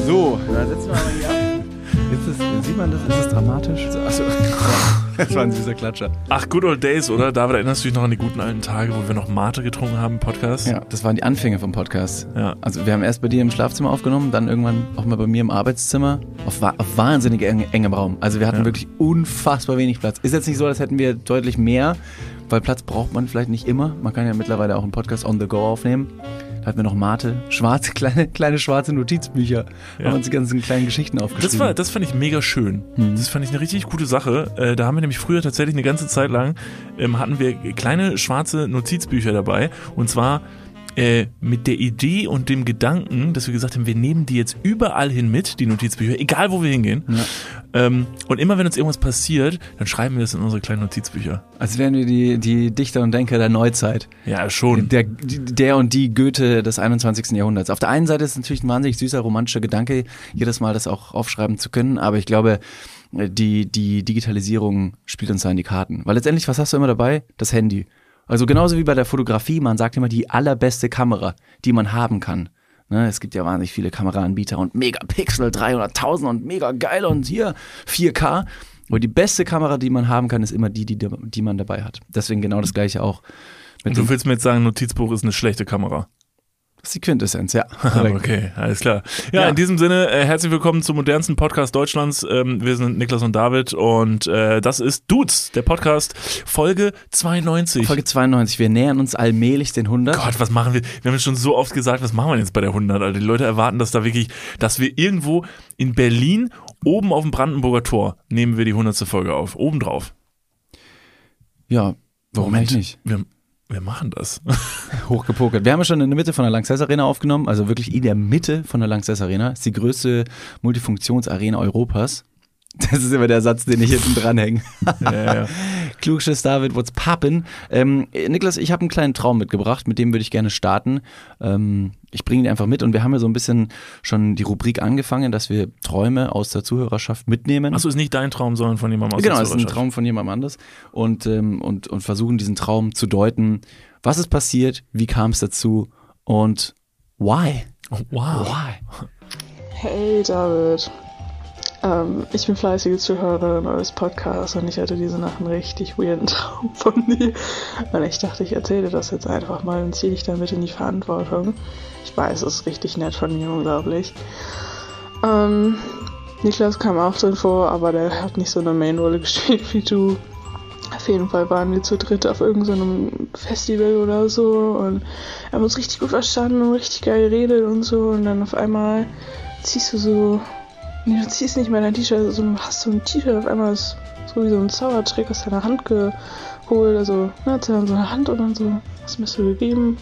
So, dann setzen wir mal hier ab. Sieht man das? Ist das dramatisch? Achso, das war ein süßer Klatscher. Ach, good old days, oder? David, erinnerst du dich noch an die guten alten Tage, wo wir noch Mate getrunken haben im Podcast? Ja, das waren die Anfänge vom Podcast. Ja. Also wir haben erst bei dir im Schlafzimmer aufgenommen, dann irgendwann auch mal bei mir im Arbeitszimmer auf wahnsinnig engem Raum. Also wir hatten wirklich unfassbar wenig Platz. Ist jetzt nicht so, als hätten wir deutlich mehr, weil Platz braucht man vielleicht nicht immer. Man kann ja mittlerweile auch einen Podcast on the go aufnehmen. Da hatten wir noch Mate, kleine schwarze Notizbücher. Ja. Haben uns die ganzen kleinen Geschichten aufgeschrieben. Das fand ich mega schön. Das fand ich eine richtig gute Sache. Da haben wir nämlich früher tatsächlich eine ganze Zeit lang, hatten wir kleine schwarze Notizbücher dabei. Und zwar mit der Idee und dem Gedanken, dass wir gesagt haben, wir nehmen die jetzt überall hin mit, die Notizbücher, egal wo wir hingehen. Ja. Und immer wenn uns irgendwas passiert, dann schreiben wir das in unsere kleinen Notizbücher. Als wären wir die Dichter und Denker der Neuzeit. Ja, schon. Der und die Goethe des 21. Jahrhunderts. Auf der einen Seite ist es natürlich ein wahnsinnig süßer, romantischer Gedanke, jedes Mal das auch aufschreiben zu können, aber ich glaube, die Digitalisierung spielt uns da in die Karten. Weil letztendlich, was hast du immer dabei? Das Handy. Also genauso wie bei der Fotografie, man sagt immer die allerbeste Kamera, die man haben kann. Ne, es gibt ja wahnsinnig viele Kameraanbieter und Megapixel 300.000 und mega geil und hier 4K. Aber die beste Kamera, die man haben kann, ist immer die man dabei hat. Deswegen genau das Gleiche auch. Und du willst mir jetzt sagen, Notizbuch ist eine schlechte Kamera? Das ist die Quintessenz, ja. Okay, alles klar. Ja, in diesem Sinne, herzlich willkommen zum modernsten Podcast Deutschlands. Wir sind Niklas und David und das ist Dudes, der Podcast, Folge 92. Folge 92, wir nähern uns allmählich den 100. Gott, was machen wir? Wir haben schon so oft gesagt, was machen wir jetzt bei der 100? Also die Leute erwarten, dass wir irgendwo in Berlin, oben auf dem Brandenburger Tor, nehmen wir die 100. Folge auf, obendrauf. Ja, warum eigentlich nicht? Wir machen das. Hochgepokert. Wir haben ja schon in der Mitte von der Lanxess Arena aufgenommen, also wirklich in der Mitte von der Lanxess Arena. Das ist die größte Multifunktionsarena Europas. Das ist immer der Satz, den ich hinten dranhänge. Ja. Klugschiss David, what's poppin'? Niklas, ich habe einen kleinen Traum mitgebracht, mit dem würde ich gerne starten. Ich bringe ihn einfach mit und wir haben ja so ein bisschen schon die Rubrik angefangen, dass wir Träume aus der Zuhörerschaft mitnehmen. Achso, ist nicht dein Traum, sondern von jemandem aus der Zuhörerschaft. Genau, ist ein Traum von jemandem anders und versuchen diesen Traum zu deuten. Was ist passiert? Wie kam es dazu? Und why? Oh, wow. Why? Hey David. Ich bin fleißige Zuhörerin eures Podcasts und ich hatte diese Nacht einen richtig weirden Traum von dir. Und ich dachte, ich erzähle das jetzt einfach mal und ziehe dich damit in die Verantwortung. Ich weiß, es ist richtig nett von mir, unglaublich. Niklas kam auch drin vor, aber der hat nicht so eine Main-Rolle gespielt wie du. Auf jeden Fall waren wir zu dritt auf irgendeinem Festival oder so und haben uns richtig gut verstanden und richtig geil geredet und so. Und dann auf einmal ziehst du ziehst nicht mehr dein T-Shirt, du hast so ein T-Shirt, auf einmal ist so wie so ein Zaubertrick aus deiner Hand geholt, also hat er dann so eine Hand und dann so, was mir so gegeben.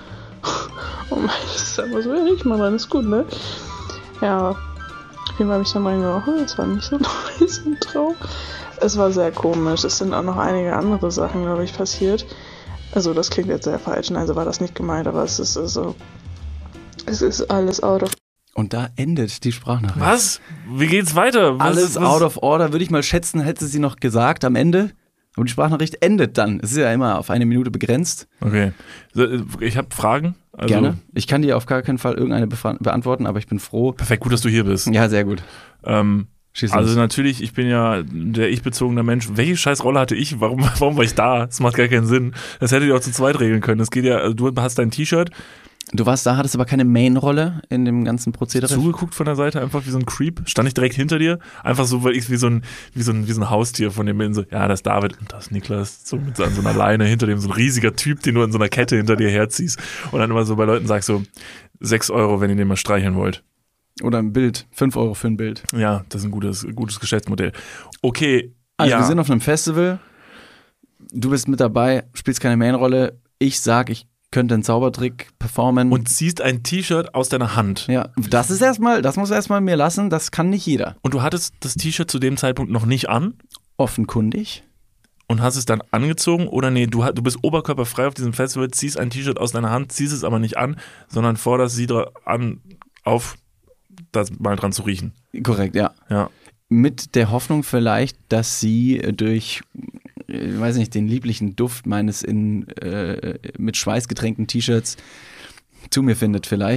Und meintest einfach so, ja, riech mal dran, ist gut, ne? Ja, auf jeden Fall habe ich dann reingedacht, das war nicht so nice im Traum. Es war sehr komisch, es sind auch noch einige andere Sachen, glaube ich, passiert. Also das klingt jetzt sehr falsch, also war das nicht gemeint, aber es ist also, es ist alles out of. Und da endet die Sprachnachricht. Was? Wie geht's weiter? Alles out of order, würde ich mal schätzen, hätte sie noch gesagt am Ende. Aber die Sprachnachricht endet dann. Es ist ja immer auf 1 Minute begrenzt. Okay. Ich habe Fragen. Also gerne. Ich kann dir auf gar keinen Fall irgendeine beantworten, aber ich bin froh. Perfekt, gut, dass du hier bist. Ja, sehr gut. Also natürlich, ich bin ja der ich-bezogene Mensch. Welche scheiß Rolle hatte ich? Warum war ich da? Das macht gar keinen Sinn. Das hättet ihr auch zu zweit regeln können. Das geht ja, also du hast dein T-Shirt. Du warst da, hattest aber keine Main-Rolle in dem ganzen Prozedere. Zugeguckt von der Seite, einfach wie so ein Creep. Stand ich direkt hinter dir. Einfach so, weil ich wie so ein Haustier von dem bin. So, ja, das ist David und das ist Niklas. So mit so einer Leine hinter dem, so ein riesiger Typ, den du in so einer Kette hinter dir herziehst. Und dann immer so bei Leuten sagst so, 6 Euro, wenn ihr den mal streicheln wollt. Oder ein Bild, 5 Euro für ein Bild. Ja, das ist ein gutes Geschäftsmodell. Okay, also wir sind auf einem Festival. Du bist mit dabei, spielst keine Main-Rolle. Ich sag, ich könnte einen Zaubertrick performen. Und ziehst ein T-Shirt aus deiner Hand. Ja, das muss erstmal mir lassen, das kann nicht jeder. Und du hattest das T-Shirt zu dem Zeitpunkt noch nicht an? Offenkundig. Und hast es dann angezogen? Oder nee, du bist oberkörperfrei auf diesem Festival, ziehst ein T-Shirt aus deiner Hand, ziehst es aber nicht an, sondern forderst sie auf, das mal dran zu riechen. Korrekt, ja. Mit der Hoffnung vielleicht, dass sie durch, ich weiß nicht, den lieblichen Duft meines mit Schweiß getränkten T-Shirts zu mir findet vielleicht.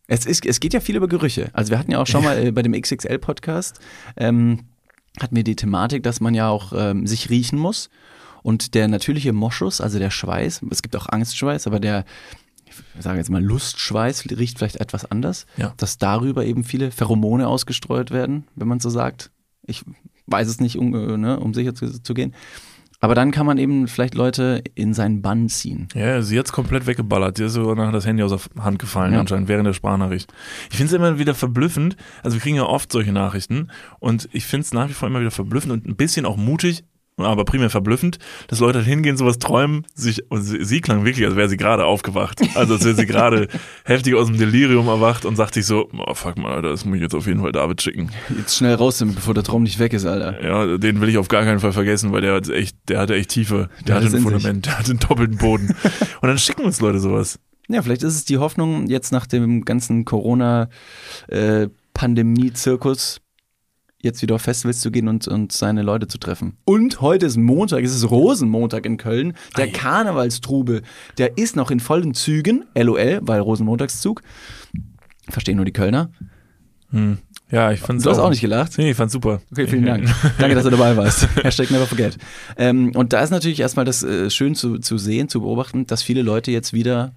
Es geht ja viel über Gerüche. Also wir hatten ja auch schon mal bei dem XXL-Podcast, hatten wir die Thematik, dass man ja auch sich riechen muss. Und der natürliche Moschus, also der Schweiß, es gibt auch Angstschweiß, aber der, ich sage jetzt mal Lustschweiß, riecht vielleicht etwas anders. Ja. Dass darüber eben viele Pheromone ausgestreut werden, wenn man so sagt. Ich weiß es nicht, um sicher zu gehen. Aber dann kann man eben vielleicht Leute in seinen Bann ziehen. Ja, sie hat's komplett weggeballert. Sie ist sogar nachher das Handy aus der Hand gefallen, anscheinend während der Sprachnachricht. Ich finde es immer wieder verblüffend, also wir kriegen ja oft solche Nachrichten und ich finde es nach wie vor immer wieder verblüffend und ein bisschen auch mutig, aber primär verblüffend, dass Leute halt hingehen, sowas träumen, und sie klang wirklich, als wäre sie gerade aufgewacht. Also als wäre sie gerade heftig aus dem Delirium erwacht und sagt sich so, oh fuck mal, Alter, das muss ich jetzt auf jeden Fall David schicken. Jetzt schnell raus, bevor der Traum nicht weg ist, Alter. Ja, den will ich auf gar keinen Fall vergessen, weil der hatte echt Tiefe, der hatte ein Fundament, der hatte einen doppelten Boden. Und dann schicken uns Leute sowas. Ja, vielleicht ist es die Hoffnung, jetzt nach dem ganzen Corona-Pandemie-Zirkus jetzt wieder auf Festivals zu gehen und seine Leute zu treffen. Und heute ist Montag, es ist Rosenmontag in Köln. Der Karnevalstrubel, der ist noch in vollen Zügen, LOL, weil Rosenmontagszug. Verstehen nur die Kölner. Ja, ich fand's Du hast auch nicht gelacht? Nee, ich fand's super. Okay, vielen Dank. Danke, dass du dabei warst. Hashtag never forget. Und da ist natürlich erstmal das schön zu sehen, zu beobachten, dass viele Leute jetzt wieder,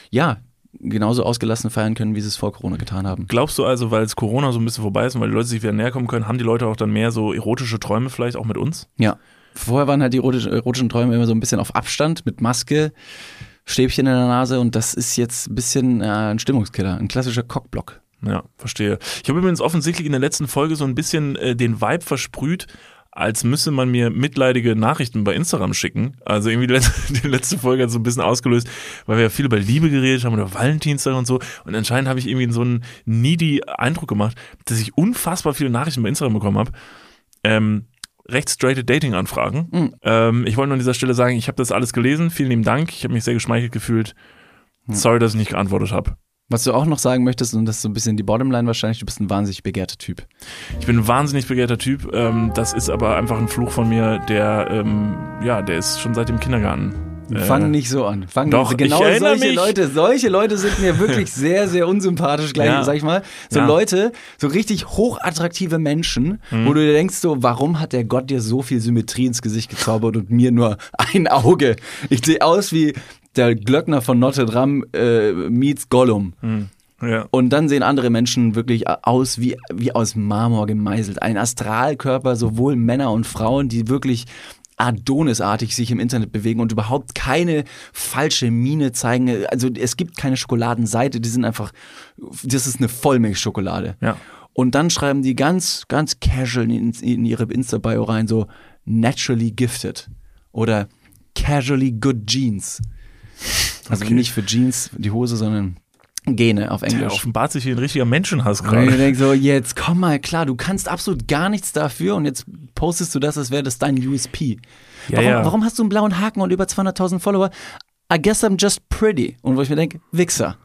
genauso ausgelassen feiern können, wie sie es vor Corona getan haben. Glaubst du also, weil es Corona so ein bisschen vorbei ist und weil die Leute sich wieder näher kommen können, haben die Leute auch dann mehr so erotische Träume vielleicht auch mit uns? Ja. Vorher waren halt die erotischen Träume immer so ein bisschen auf Abstand, mit Maske, Stäbchen in der Nase und das ist jetzt ein bisschen ein Stimmungskiller, ein klassischer Cockblock. Ja, verstehe. Ich habe übrigens offensichtlich in der letzten Folge so ein bisschen den Vibe versprüht, als müsse man mir mitleidige Nachrichten bei Instagram schicken. Also irgendwie die letzte Folge hat so ein bisschen ausgelöst, weil wir ja viel über Liebe geredet haben oder Valentinstag und so. Und anscheinend habe ich irgendwie so einen needy Eindruck gemacht, dass ich unfassbar viele Nachrichten bei Instagram bekommen habe. Recht straighte Dating-Anfragen. Ich wollte nur an dieser Stelle sagen, ich habe das alles gelesen. Vielen lieben Dank. Ich habe mich sehr geschmeichelt gefühlt. Sorry, dass ich nicht geantwortet habe. Was du auch noch sagen möchtest, und das ist so ein bisschen die Bottomline wahrscheinlich, du bist ein wahnsinnig begehrter Typ. Ich bin ein wahnsinnig begehrter Typ. Das ist aber einfach ein Fluch von mir, der ist schon seit dem Kindergarten. Fang nicht so an. Doch, genau ich erinnere mich. Solche Leute sind mir wirklich sehr, sehr unsympathisch, sag ich mal. So Leute, so richtig hochattraktive Menschen, wo du dir denkst so, warum hat der Gott dir so viel Symmetrie ins Gesicht gezaubert und mir nur ein Auge? Ich sehe aus wie der Glöckner von Notre Dame meets Gollum. Ja. Und dann sehen andere Menschen wirklich aus wie aus Marmor gemeißelt. Ein Astralkörper, sowohl Männer und Frauen, die wirklich Adonisartig sich im Internet bewegen und überhaupt keine falsche Miene zeigen. Also es gibt keine Schokoladenseite, die sind einfach, das ist eine Vollmilchschokolade. Ja. Und dann schreiben die ganz, ganz casual in ihre Insta-Bio rein so naturally gifted oder casually good jeans. Also nicht für Jeans die Hose, sondern Gene auf Englisch. Der offenbart sich hier ein richtiger Menschenhass gerade. Und ich denke so, jetzt komm mal klar, du kannst absolut gar nichts dafür und jetzt postest du das, als wäre das dein USP. Warum hast du einen blauen Haken und über 200.000 Follower? I guess I'm just pretty. Und wo ich mir denke, Wichser.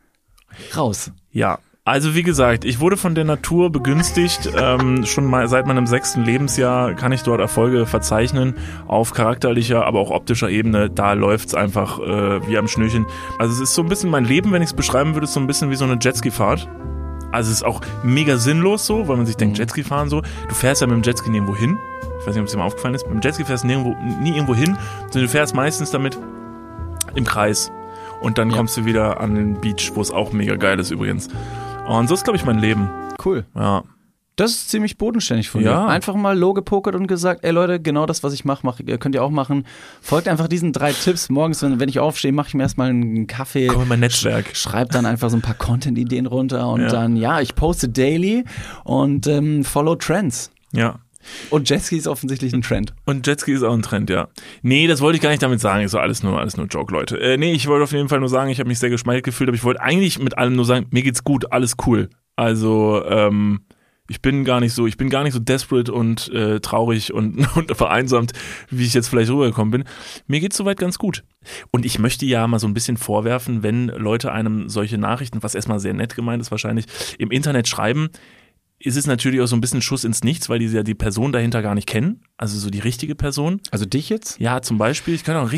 Raus. Ja. Also wie gesagt, ich wurde von der Natur begünstigt, schon mal seit meinem 6. Lebensjahr kann ich dort Erfolge verzeichnen, auf charakterlicher, aber auch optischer Ebene, da läuft's einfach wie am Schnürchen. Also es ist so ein bisschen mein Leben, wenn ich es beschreiben würde, ist so ein bisschen wie so eine Jetski-Fahrt. Also es ist auch mega sinnlos so, weil man sich denkt, Jetski fahren so, du fährst ja mit dem Jetski nirgendwo hin, ich weiß nicht, ob es dir mal aufgefallen ist, mit dem Jetski fährst du nie irgendwo hin, sondern du fährst meistens damit im Kreis und dann kommst du wieder an den Beach, wo es auch mega geil ist übrigens. Und so ist, glaube ich, mein Leben. Cool. Ja. Das ist ziemlich bodenständig von dir. Einfach mal low gepokert und gesagt, ey Leute, genau das, was ich mache, könnt ihr auch machen. Folgt einfach diesen 3 Tipps. Morgens, wenn ich aufstehe, mache ich mir erstmal einen Kaffee. Komm in mein Netzwerk. Schreib dann einfach so ein paar Content-Ideen runter und dann, ich poste daily und follow Trends. Ja. Und Jetski ist offensichtlich ein Trend. Und Jetski ist auch ein Trend, ja. Nee, das wollte ich gar nicht damit sagen. Ist so alles nur Joke, Leute. Nee, ich wollte auf jeden Fall nur sagen, ich habe mich sehr geschmeichelt gefühlt, aber ich wollte eigentlich mit allem nur sagen, mir geht's gut, alles cool. Also, ich bin gar nicht so desperate und traurig und vereinsamt, wie ich jetzt vielleicht rübergekommen bin. Mir geht's soweit ganz gut. Und ich möchte ja mal so ein bisschen vorwerfen, wenn Leute einem solche Nachrichten, was erstmal sehr nett gemeint ist wahrscheinlich, im Internet schreiben, ist es natürlich auch so ein bisschen Schuss ins Nichts, weil die ja die Person dahinter gar nicht kennen. Also so die richtige Person. Also dich jetzt? Ja, zum Beispiel. Ich kann auch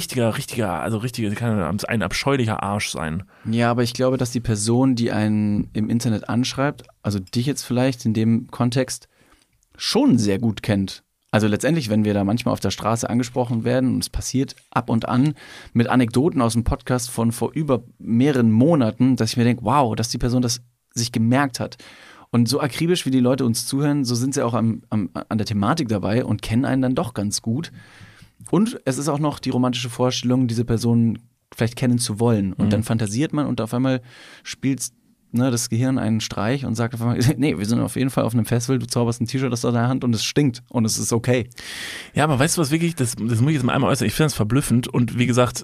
kann ein abscheulicher Arsch sein. Ja, aber ich glaube, dass die Person, die einen im Internet anschreibt, also dich jetzt vielleicht in dem Kontext, schon sehr gut kennt. Also letztendlich, wenn wir da manchmal auf der Straße angesprochen werden, und es passiert ab und an mit Anekdoten aus dem Podcast von vor über mehreren Monaten, dass ich mir denke, wow, dass die Person das sich gemerkt hat. Und so akribisch, wie die Leute uns zuhören, so sind sie auch an der Thematik dabei und kennen einen dann doch ganz gut. Und es ist auch noch die romantische Vorstellung, diese Person vielleicht kennen zu wollen. Und dann fantasiert man und auf einmal spielt das Gehirn einen Streich und sagt auf einmal, nee, wir sind auf jeden Fall auf einem Festival, du zauberst ein T-Shirt aus deiner Hand und es stinkt und es ist okay. Ja, aber weißt du was wirklich, das muss ich jetzt mal einmal äußern, ich finde das verblüffend und wie gesagt,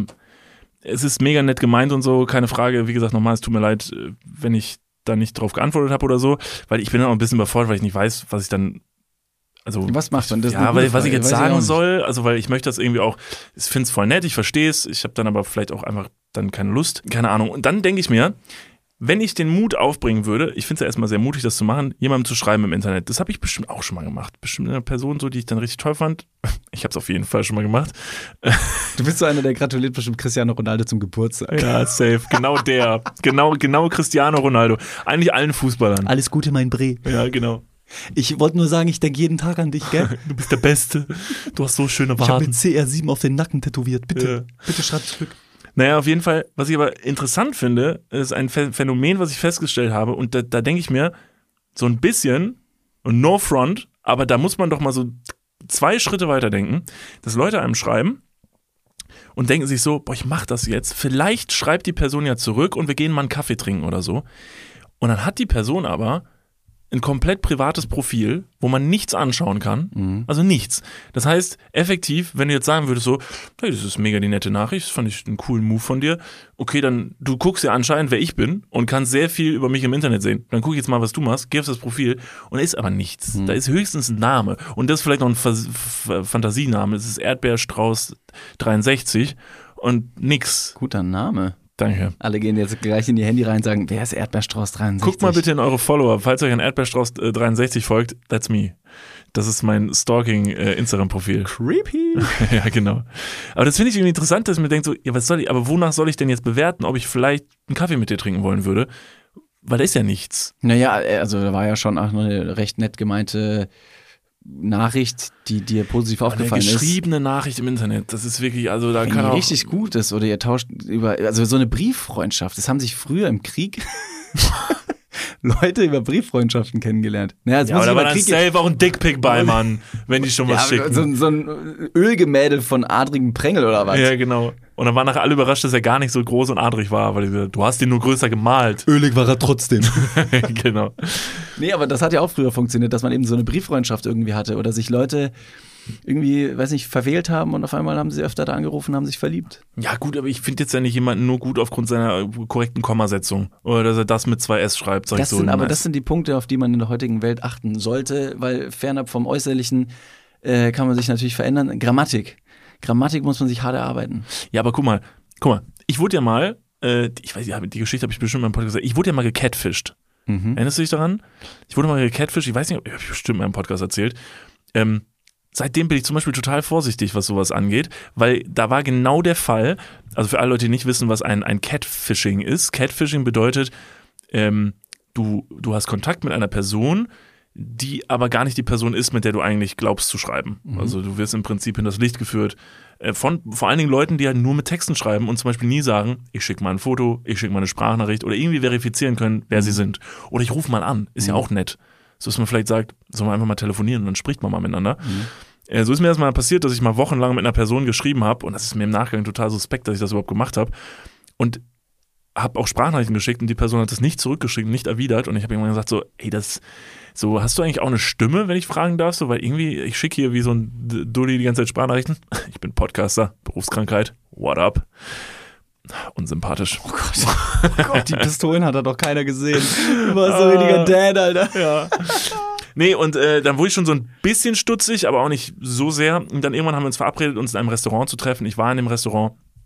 es ist mega nett gemeint und so, keine Frage, wie gesagt, nochmal, es tut mir leid, wenn ich da nicht drauf geantwortet habe oder so, weil ich bin dann auch ein bisschen überfordert, weil ich nicht weiß, was ich dann, also was macht man das? Ja, was ich jetzt sagen soll, also weil ich möchte das irgendwie auch, ich finde es voll nett, ich verstehe es, ich habe dann aber vielleicht auch einfach dann keine Lust, keine Ahnung. Und dann denke ich mir, wenn ich den Mut aufbringen würde, ich finde es ja erstmal sehr mutig, das zu machen, jemandem zu schreiben im Internet, das habe ich bestimmt auch schon mal gemacht. Bestimmt eine Person, so, die ich dann richtig toll fand. Ich habe es auf jeden Fall schon mal gemacht. Du bist so einer, der gratuliert bestimmt Cristiano Ronaldo zum Geburtstag. Ja, safe. Genau der. Genau Cristiano Ronaldo. Eigentlich allen Fußballern. Alles Gute, mein Bre. Ja, genau. Ich wollte nur sagen, ich denke jeden Tag an dich, gell? Du bist der Beste. Du hast so schöne Waden. Ich habe mit CR7 auf den Nacken tätowiert. Bitte schreib zurück. Naja, auf jeden Fall, was ich aber interessant finde, ist ein Phänomen, was ich festgestellt habe. Und da denke ich mir, so ein bisschen, und no front, aber da muss man doch mal so 2 Schritte weiter denken, dass Leute einem schreiben und denken sich so, boah, ich mach das jetzt. Vielleicht schreibt die Person ja zurück und wir gehen mal einen Kaffee trinken oder so. Und dann hat die Person aber ein komplett privates Profil, wo man nichts anschauen kann. Also nichts. Das heißt, effektiv, wenn du jetzt sagen würdest so, hey, das ist mega die nette Nachricht, das fand ich einen coolen Move von dir. Okay, dann, du guckst ja anscheinend, wer ich bin und kannst sehr viel über mich im Internet sehen. Dann guck ich jetzt mal, was du machst, geh auf das Profil und da ist aber nichts. Da ist höchstens ein Name. Und das ist vielleicht noch ein Fantasiename. Das ist Erdbeerstrauß 63 und nix. Guter Name. Danke. Alle gehen jetzt gleich in ihr Handy rein und sagen, wer ist Erdbeerstrauß 63? Guckt mal bitte in eure Follower. Falls euch ein Erdbeerstrauß 63 folgt, that's me. Das ist mein Stalking-Instagram-Profil. Creepy. Ja, genau. Aber das finde ich irgendwie interessant, dass ich mir denke, so, ja, aber wonach soll ich denn jetzt bewerten, ob ich vielleicht einen Kaffee mit dir trinken wollen würde? Weil da ist ja nichts. Naja, also da war ja schon auch eine recht nett gemeinte Nachricht, die dir positiv aufgefallen ist. Eine geschriebene Nachricht im Internet, das ist wirklich, also da wenn kann die auch richtig gut ist oder ihr tauscht also so eine Brieffreundschaft, das haben sich früher im Krieg Leute über Brieffreundschaften kennengelernt. Naja, ja, aber da war dann safe auch ein Dickpick bei, Mann, wenn die schon was schicken. So ein Ölgemälde von adrigem Prengel oder was? Ja, genau. Und dann waren nachher alle überrascht, dass er gar nicht so groß und adrig war, weil du hast ihn nur größer gemalt. Ölig war er trotzdem. Genau. Nee, aber das hat ja auch früher funktioniert, dass man eben so eine Brieffreundschaft irgendwie hatte oder sich Leute irgendwie, weiß nicht, verwählt haben und auf einmal haben sie öfter da angerufen und haben sich verliebt. Ja gut, aber ich finde jetzt ja nicht jemanden nur gut aufgrund seiner korrekten Kommasetzung oder dass er das mit 2 S schreibt, sag ich so. Aber das sind die Punkte, auf die man in der heutigen Welt achten sollte, weil fernab vom Äußerlichen kann man sich natürlich verändern. Grammatik muss man sich hart erarbeiten. Ja, aber guck mal, ich wurde ja mal, ich weiß, ja, die Geschichte habe ich bestimmt in meinem Podcast gesagt, ich wurde ja mal gecatfished. Erinnerst du dich daran? Ich wurde mal gecatfished, ich weiß nicht, habe ich bestimmt in meinem Podcast erzählt. Seitdem bin ich zum Beispiel total vorsichtig, was sowas angeht, weil da war genau der Fall, also für alle Leute, die nicht wissen, was ein Catfishing ist. Catfishing bedeutet, du hast Kontakt mit einer Person, die aber gar nicht die Person ist, mit der du eigentlich glaubst zu schreiben. Also du wirst im Prinzip in das Licht geführt von vor allen Dingen Leuten, die halt nur mit Texten schreiben und zum Beispiel nie sagen, ich schicke mal ein Foto, ich schicke mal eine Sprachnachricht oder irgendwie verifizieren können, wer sie sind. Oder ich rufe mal an, ist ja auch nett. So dass man vielleicht sagt, soll man einfach mal telefonieren und dann spricht man mal miteinander. So ist mir das mal passiert, dass ich mal wochenlang mit einer Person geschrieben habe und das ist mir im Nachgang total suspekt, dass ich das überhaupt gemacht habe und habe auch Sprachnachrichten geschickt und die Person hat das nicht zurückgeschickt, nicht erwidert und ich habe irgendwann gesagt so, ey, so, hast du eigentlich auch eine Stimme, wenn ich fragen darf? So, weil irgendwie, ich schicke hier wie so ein Dulli die ganze Zeit Sprachnachrichten. Ich bin Podcaster, Berufskrankheit, what up? Unsympathisch. Oh Gott, die Pistolen hat doch keiner gesehen. Du warst so richtiger Dad, Alter. Ja. Nee, und dann wurde ich schon so ein bisschen stutzig, aber auch nicht so sehr. Und dann irgendwann haben wir uns verabredet, uns in einem Restaurant zu treffen. Ich war in dem Restaurant.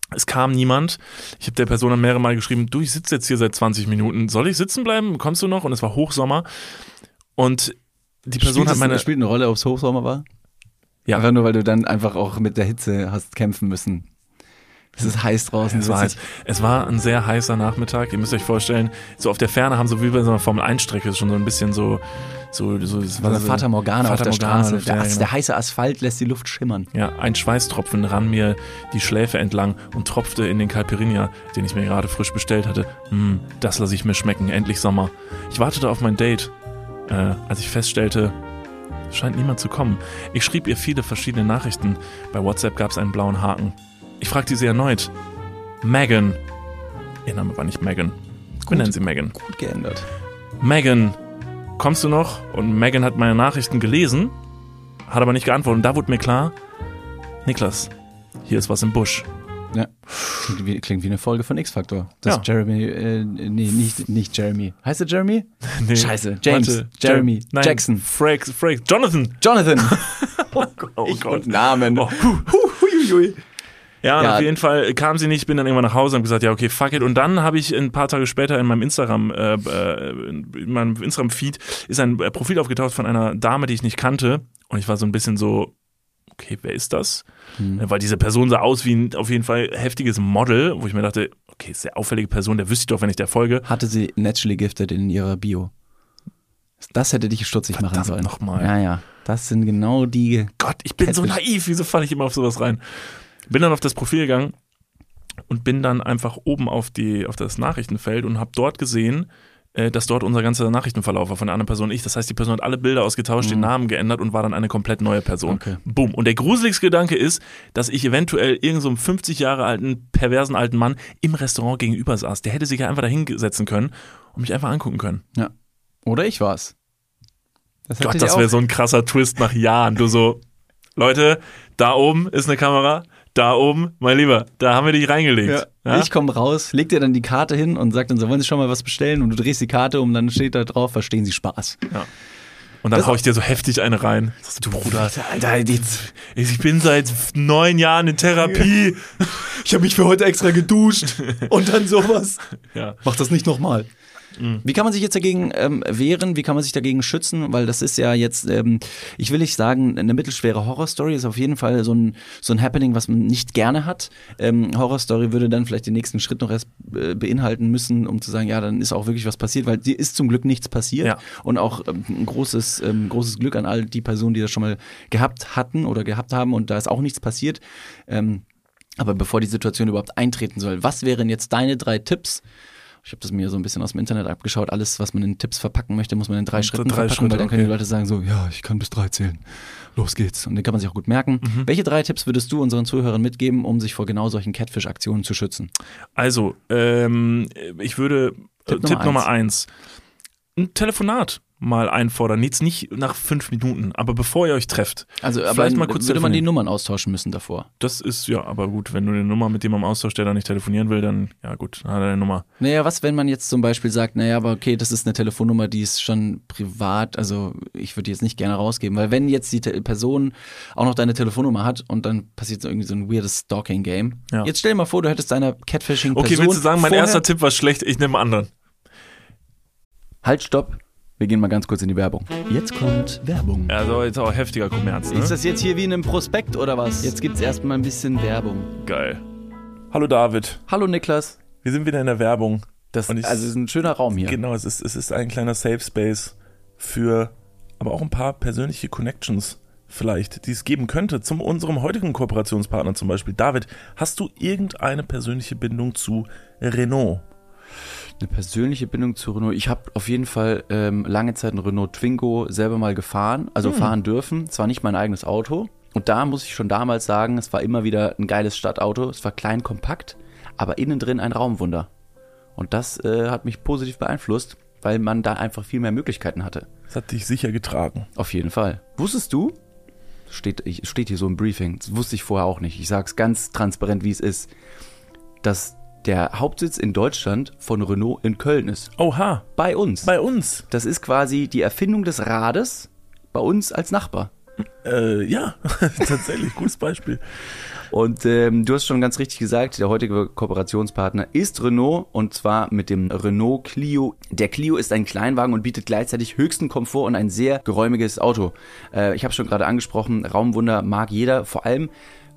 Es kam niemand. Ich habe der Person dann mehrere Mal geschrieben, du, ich sitze jetzt hier seit 20 Minuten. Soll ich sitzen bleiben? Kommst du noch? Und es war Hochsommer. Und die Person spielt eine Rolle, ob es Hochsommer war? Ja. Einfach nur, weil du dann einfach auch mit der Hitze hast kämpfen müssen. Es ist heiß draußen. Es war ein sehr heißer Nachmittag. Ihr müsst euch vorstellen, so auf der Ferne haben so wie bei so einer Formel-1-Strecke schon so ein bisschen das war so Fata Morgana auf der Straße. Der heiße Asphalt lässt die Luft schimmern. Ja, ein Schweißtropfen rann mir die Schläfe entlang und tropfte in den Caipirinha, den ich mir gerade frisch bestellt hatte. Das lasse ich mir schmecken, endlich Sommer. Ich wartete auf mein Date, als ich feststellte, es scheint niemand zu kommen. Ich schrieb ihr viele verschiedene Nachrichten. Bei WhatsApp gab es einen blauen Haken. Ich fragte sie erneut. Megan. Ihr Name war nicht Megan. Wir nennen sie Megan. Gut geändert. Megan, kommst du noch? Und Megan hat meine Nachrichten gelesen, hat aber nicht geantwortet. Und da wurde mir klar, Niklas, hier ist was im Busch. Ja, klingt wie eine Folge von X-Factor. Das Jeremy, nicht Jeremy. Heißt er Jeremy? Nee. Scheiße, James, Jeremy, Nein, Jackson. Frakes, Jonathan. Oh Gott. Namen. Oh. Ja, und auf jeden Fall kam sie nicht, bin dann irgendwann nach Hause und gesagt, ja, okay, fuck it. Und dann habe ich ein paar Tage später in meinem Instagram-Feed ist ein Profil aufgetaucht von einer Dame, die ich nicht kannte. Und ich war so ein bisschen so, okay, wer ist das? Weil diese Person sah aus wie ein auf jeden Fall heftiges Model, wo ich mir dachte, okay, sehr auffällige Person, der wüsste ich doch, wenn ich der folge. Hatte sie naturally gifted in ihrer Bio. Das hätte dich stutzig machen sollen. Nochmal. Ja, das sind genau die... Gott, ich bin so naiv, wieso falle ich immer auf sowas rein? Bin dann auf das Profil gegangen und bin dann einfach oben auf das Nachrichtenfeld und habe dort gesehen, dass dort unser ganzer Nachrichtenverlauf war von der anderen Person ich. Das heißt, die Person hat alle Bilder ausgetauscht, den Namen geändert und war dann eine komplett neue Person. Okay. Boom. Und der gruseligste Gedanke ist, dass ich eventuell irgend so einem 50 Jahre alten, perversen alten Mann im Restaurant gegenüber saß. Der hätte sich ja einfach da hinsetzen können und mich einfach angucken können. Ja. Oder ich war's. Gott, das wäre so ein krasser Twist nach Jahren. Du so, Leute, da oben ist eine Kamera. Da oben, mein Lieber, da haben wir dich reingelegt. Ja? Ich komme raus, leg dir dann die Karte hin und sag dann so, wollen Sie schon mal was bestellen? Und du drehst die Karte um, dann steht da drauf, verstehen Sie Spaß. Ja. Und dann hau ich dir so heftig eine rein. Du Bruder, Alter, ich bin seit 9 Jahren in Therapie. Ich habe mich für heute extra geduscht. Und dann sowas. Ja. Mach das nicht nochmal. Wie kann man sich jetzt dagegen wehren? Wie kann man sich dagegen schützen? Weil das ist ja jetzt, ich will nicht sagen, eine mittelschwere Horrorstory ist auf jeden Fall so ein Happening, was man nicht gerne hat. Horrorstory würde dann vielleicht den nächsten Schritt noch erst beinhalten müssen, um zu sagen, ja, dann ist auch wirklich was passiert, weil dir ist zum Glück nichts passiert. Ja. Und auch ein großes Glück an all die Personen, die das schon mal gehabt hatten oder gehabt haben und da ist auch nichts passiert. Aber bevor die Situation überhaupt eintreten soll, was wären jetzt deine 3 Tipps? Ich habe das mir so ein bisschen aus dem Internet abgeschaut. Alles, was man in Tipps verpacken möchte, muss man in 3 Schritten verpacken, weil dann können die Leute sagen so, ja, ich kann bis 3 zählen. Los geht's. Und den kann man sich auch gut merken. Welche 3 Tipps würdest du unseren Zuhörern mitgeben, um sich vor genau solchen Catfish-Aktionen zu schützen? Also, ich würde Tipp Nummer 1. Ein Telefonat mal einfordern. Jetzt nicht nach 5 Minuten, aber bevor ihr euch trefft. Also, aber vielleicht mal kurz würde man die Nummern austauschen müssen davor? Das ist, ja, aber gut, wenn du eine Nummer mit jemandem austauschst, der da nicht telefonieren will, dann, ja gut, dann hat er eine Nummer. Naja, was, wenn man jetzt zum Beispiel sagt, naja, aber okay, das ist eine Telefonnummer, die ist schon privat, also ich würde die jetzt nicht gerne rausgeben, weil wenn jetzt die Person auch noch deine Telefonnummer hat und dann passiert so irgendwie so ein weirdes Stalking-Game. Ja. Jetzt stell dir mal vor, du hättest deiner Catfishing-Person Okay, willst du sagen, mein erster Tipp war schlecht, ich nehme einen anderen. Halt, stopp. Wir gehen mal ganz kurz in die Werbung. Jetzt kommt Werbung. Also jetzt auch heftiger Kommerz, ne? Ist das jetzt hier wie in einem Prospekt oder was? Jetzt gibt's erstmal ein bisschen Werbung. Geil. Hallo David. Hallo Niklas. Wir sind wieder in der Werbung. Also es ist ein schöner Raum hier. Genau, es ist ein kleiner Safe Space für aber auch ein paar persönliche Connections vielleicht, die es geben könnte zu unserem heutigen Kooperationspartner zum Beispiel. David, hast du irgendeine persönliche Bindung zu Renault? Eine persönliche Bindung zu Renault. Ich habe auf jeden Fall lange Zeit einen Renault Twingo selber mal gefahren, also fahren dürfen. Zwar nicht mein eigenes Auto. Und da muss ich schon damals sagen, es war immer wieder ein geiles Stadtauto. Es war klein, kompakt, aber innen drin ein Raumwunder. Und das hat mich positiv beeinflusst, weil man da einfach viel mehr Möglichkeiten hatte. Das hat dich sicher getragen. Auf jeden Fall. Wusstest du, steht hier so im Briefing, das wusste ich vorher auch nicht, ich sag's ganz transparent, wie es ist, dass der Hauptsitz in Deutschland von Renault in Köln ist. Oha. Bei uns. Bei uns. Das ist quasi die Erfindung des Rades bei uns als Nachbar. Ja, tatsächlich, gutes Beispiel. Und du hast schon ganz richtig gesagt, der heutige Kooperationspartner ist Renault und zwar mit dem Renault Clio. Der Clio ist ein Kleinwagen und bietet gleichzeitig höchsten Komfort und ein sehr geräumiges Auto. Ich habe schon gerade angesprochen, Raumwunder mag jeder, vor allem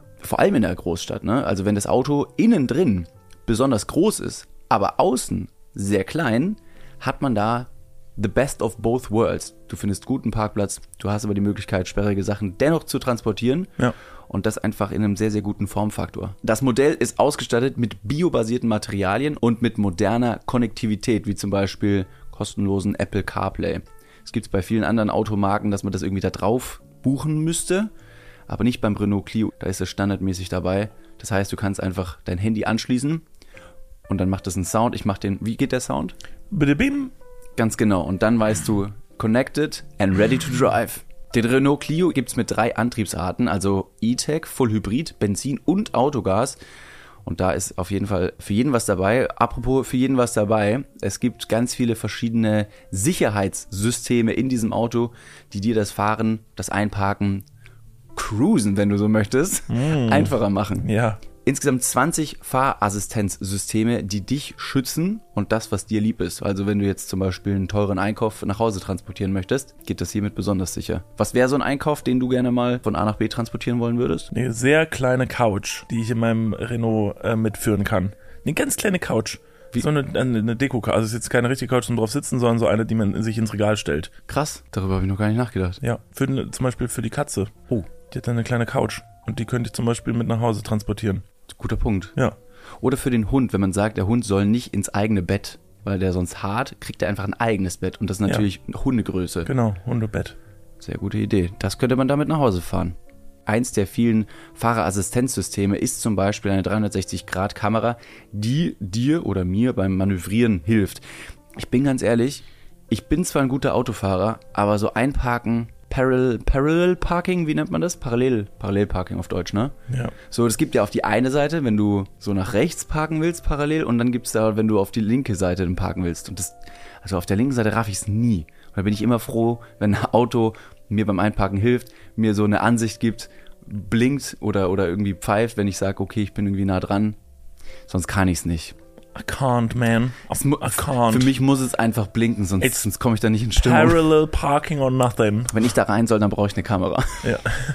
in der Großstadt. Ne? Also wenn das Auto innen drin besonders groß ist, aber außen sehr klein, hat man da the best of both worlds. Du findest guten Parkplatz, du hast aber die Möglichkeit, sperrige Sachen dennoch zu transportieren. Ja. Und das einfach in einem sehr, sehr guten Formfaktor. Das Modell ist ausgestattet mit biobasierten Materialien und mit moderner Konnektivität, wie zum Beispiel kostenlosen Apple CarPlay. Es gibt es bei vielen anderen Automarken, dass man das irgendwie da drauf buchen müsste, aber nicht beim Renault Clio. Da ist es standardmäßig dabei. Das heißt, du kannst einfach dein Handy anschließen und dann macht es einen Sound. Wie geht der Sound? Bitte bim. Ganz genau. Und dann weißt du, connected and ready to drive. Den Renault Clio gibt's mit 3 Antriebsarten, also E-Tech, Vollhybrid, Benzin und Autogas. Und da ist auf jeden Fall für jeden was dabei. Apropos für jeden was dabei, es gibt ganz viele verschiedene Sicherheitssysteme in diesem Auto, die dir das Fahren, das Einparken, Cruisen, wenn du so möchtest, einfacher machen. Ja. Insgesamt 20 Fahrassistenzsysteme, die dich schützen und das, was dir lieb ist. Also wenn du jetzt zum Beispiel einen teuren Einkauf nach Hause transportieren möchtest, geht das hiermit besonders sicher. Was wäre so ein Einkauf, den du gerne mal von A nach B transportieren wollen würdest? Eine sehr kleine Couch, die ich in meinem Renault mitführen kann. Eine ganz kleine Couch. Wie? So eine Deko-Couch. Also es ist jetzt keine richtige Couch zum drauf sitzen, sondern so eine, die man sich ins Regal stellt. Krass, darüber habe ich noch gar nicht nachgedacht. Ja, zum Beispiel für die Katze. Oh. Die hat dann eine kleine Couch und die könnte ich zum Beispiel mit nach Hause transportieren. Guter Punkt. Ja. Oder für den Hund, wenn man sagt, der Hund soll nicht ins eigene Bett, weil der sonst hart, kriegt er einfach ein eigenes Bett. Und das ist natürlich Hundegröße. Genau, Hundebett. Sehr gute Idee. Das könnte man damit nach Hause fahren. Eins der vielen Fahrerassistenzsysteme ist zum Beispiel eine 360-Grad-Kamera, die dir oder mir beim Manövrieren hilft. Ich bin ganz ehrlich, ich bin zwar ein guter Autofahrer, aber so einparken, Parallel Parking, wie nennt man das? Parallelparking auf Deutsch, ne? Ja. So, das gibt ja auf die eine Seite, wenn du so nach rechts parken willst, parallel, und dann gibt's da, wenn du auf die linke Seite dann parken willst. Und also auf der linken Seite raff ich's nie. Und da bin ich immer froh, wenn ein Auto mir beim Einparken hilft, mir so eine Ansicht gibt, blinkt oder irgendwie pfeift, wenn ich sage, okay, ich bin irgendwie nah dran. Sonst kann ich's nicht. I can't, man. I can't. Für mich muss es einfach blinken, sonst komme ich da nicht in Stimmung. Parallel parking or nothing. Wenn ich da rein soll, dann brauche ich eine Kamera. Ja.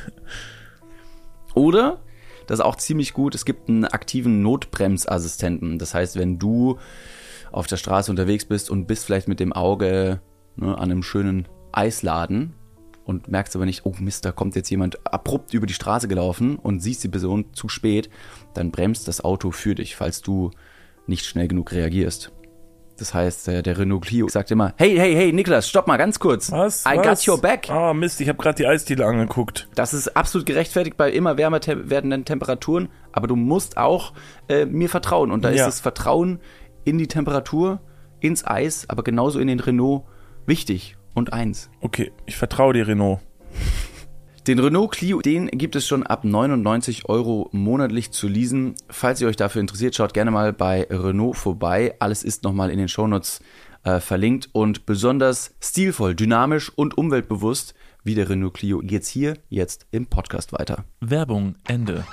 Oder, das ist auch ziemlich gut, es gibt einen aktiven Notbremsassistenten. Das heißt, wenn du auf der Straße unterwegs bist und bist vielleicht mit dem Auge an einem schönen Eisladen und merkst aber nicht, oh Mist, da kommt jetzt jemand abrupt über die Straße gelaufen und siehst die Person zu spät, dann bremst das Auto für dich, falls du nicht schnell genug reagierst. Das heißt, der Renault Clio sagt immer, hey, Niklas, stopp mal ganz kurz. Was? I got your back. Ah, Mist, ich habe gerade die Eisdiele angeguckt. Das ist absolut gerechtfertigt bei immer wärmer werdenden Temperaturen, aber du musst auch mir vertrauen. Und da ist das Vertrauen in die Temperatur, ins Eis, aber genauso in den Renault wichtig und eins. Okay, ich vertraue dir, Renault. Den Renault Clio, den gibt es schon ab 99 € monatlich zu leasen. Falls ihr euch dafür interessiert, schaut gerne mal bei Renault vorbei. Alles ist nochmal in den Shownotes verlinkt. Und besonders stilvoll, dynamisch und umweltbewusst wie der Renault Clio geht's hier jetzt im Podcast weiter. Werbung, Ende.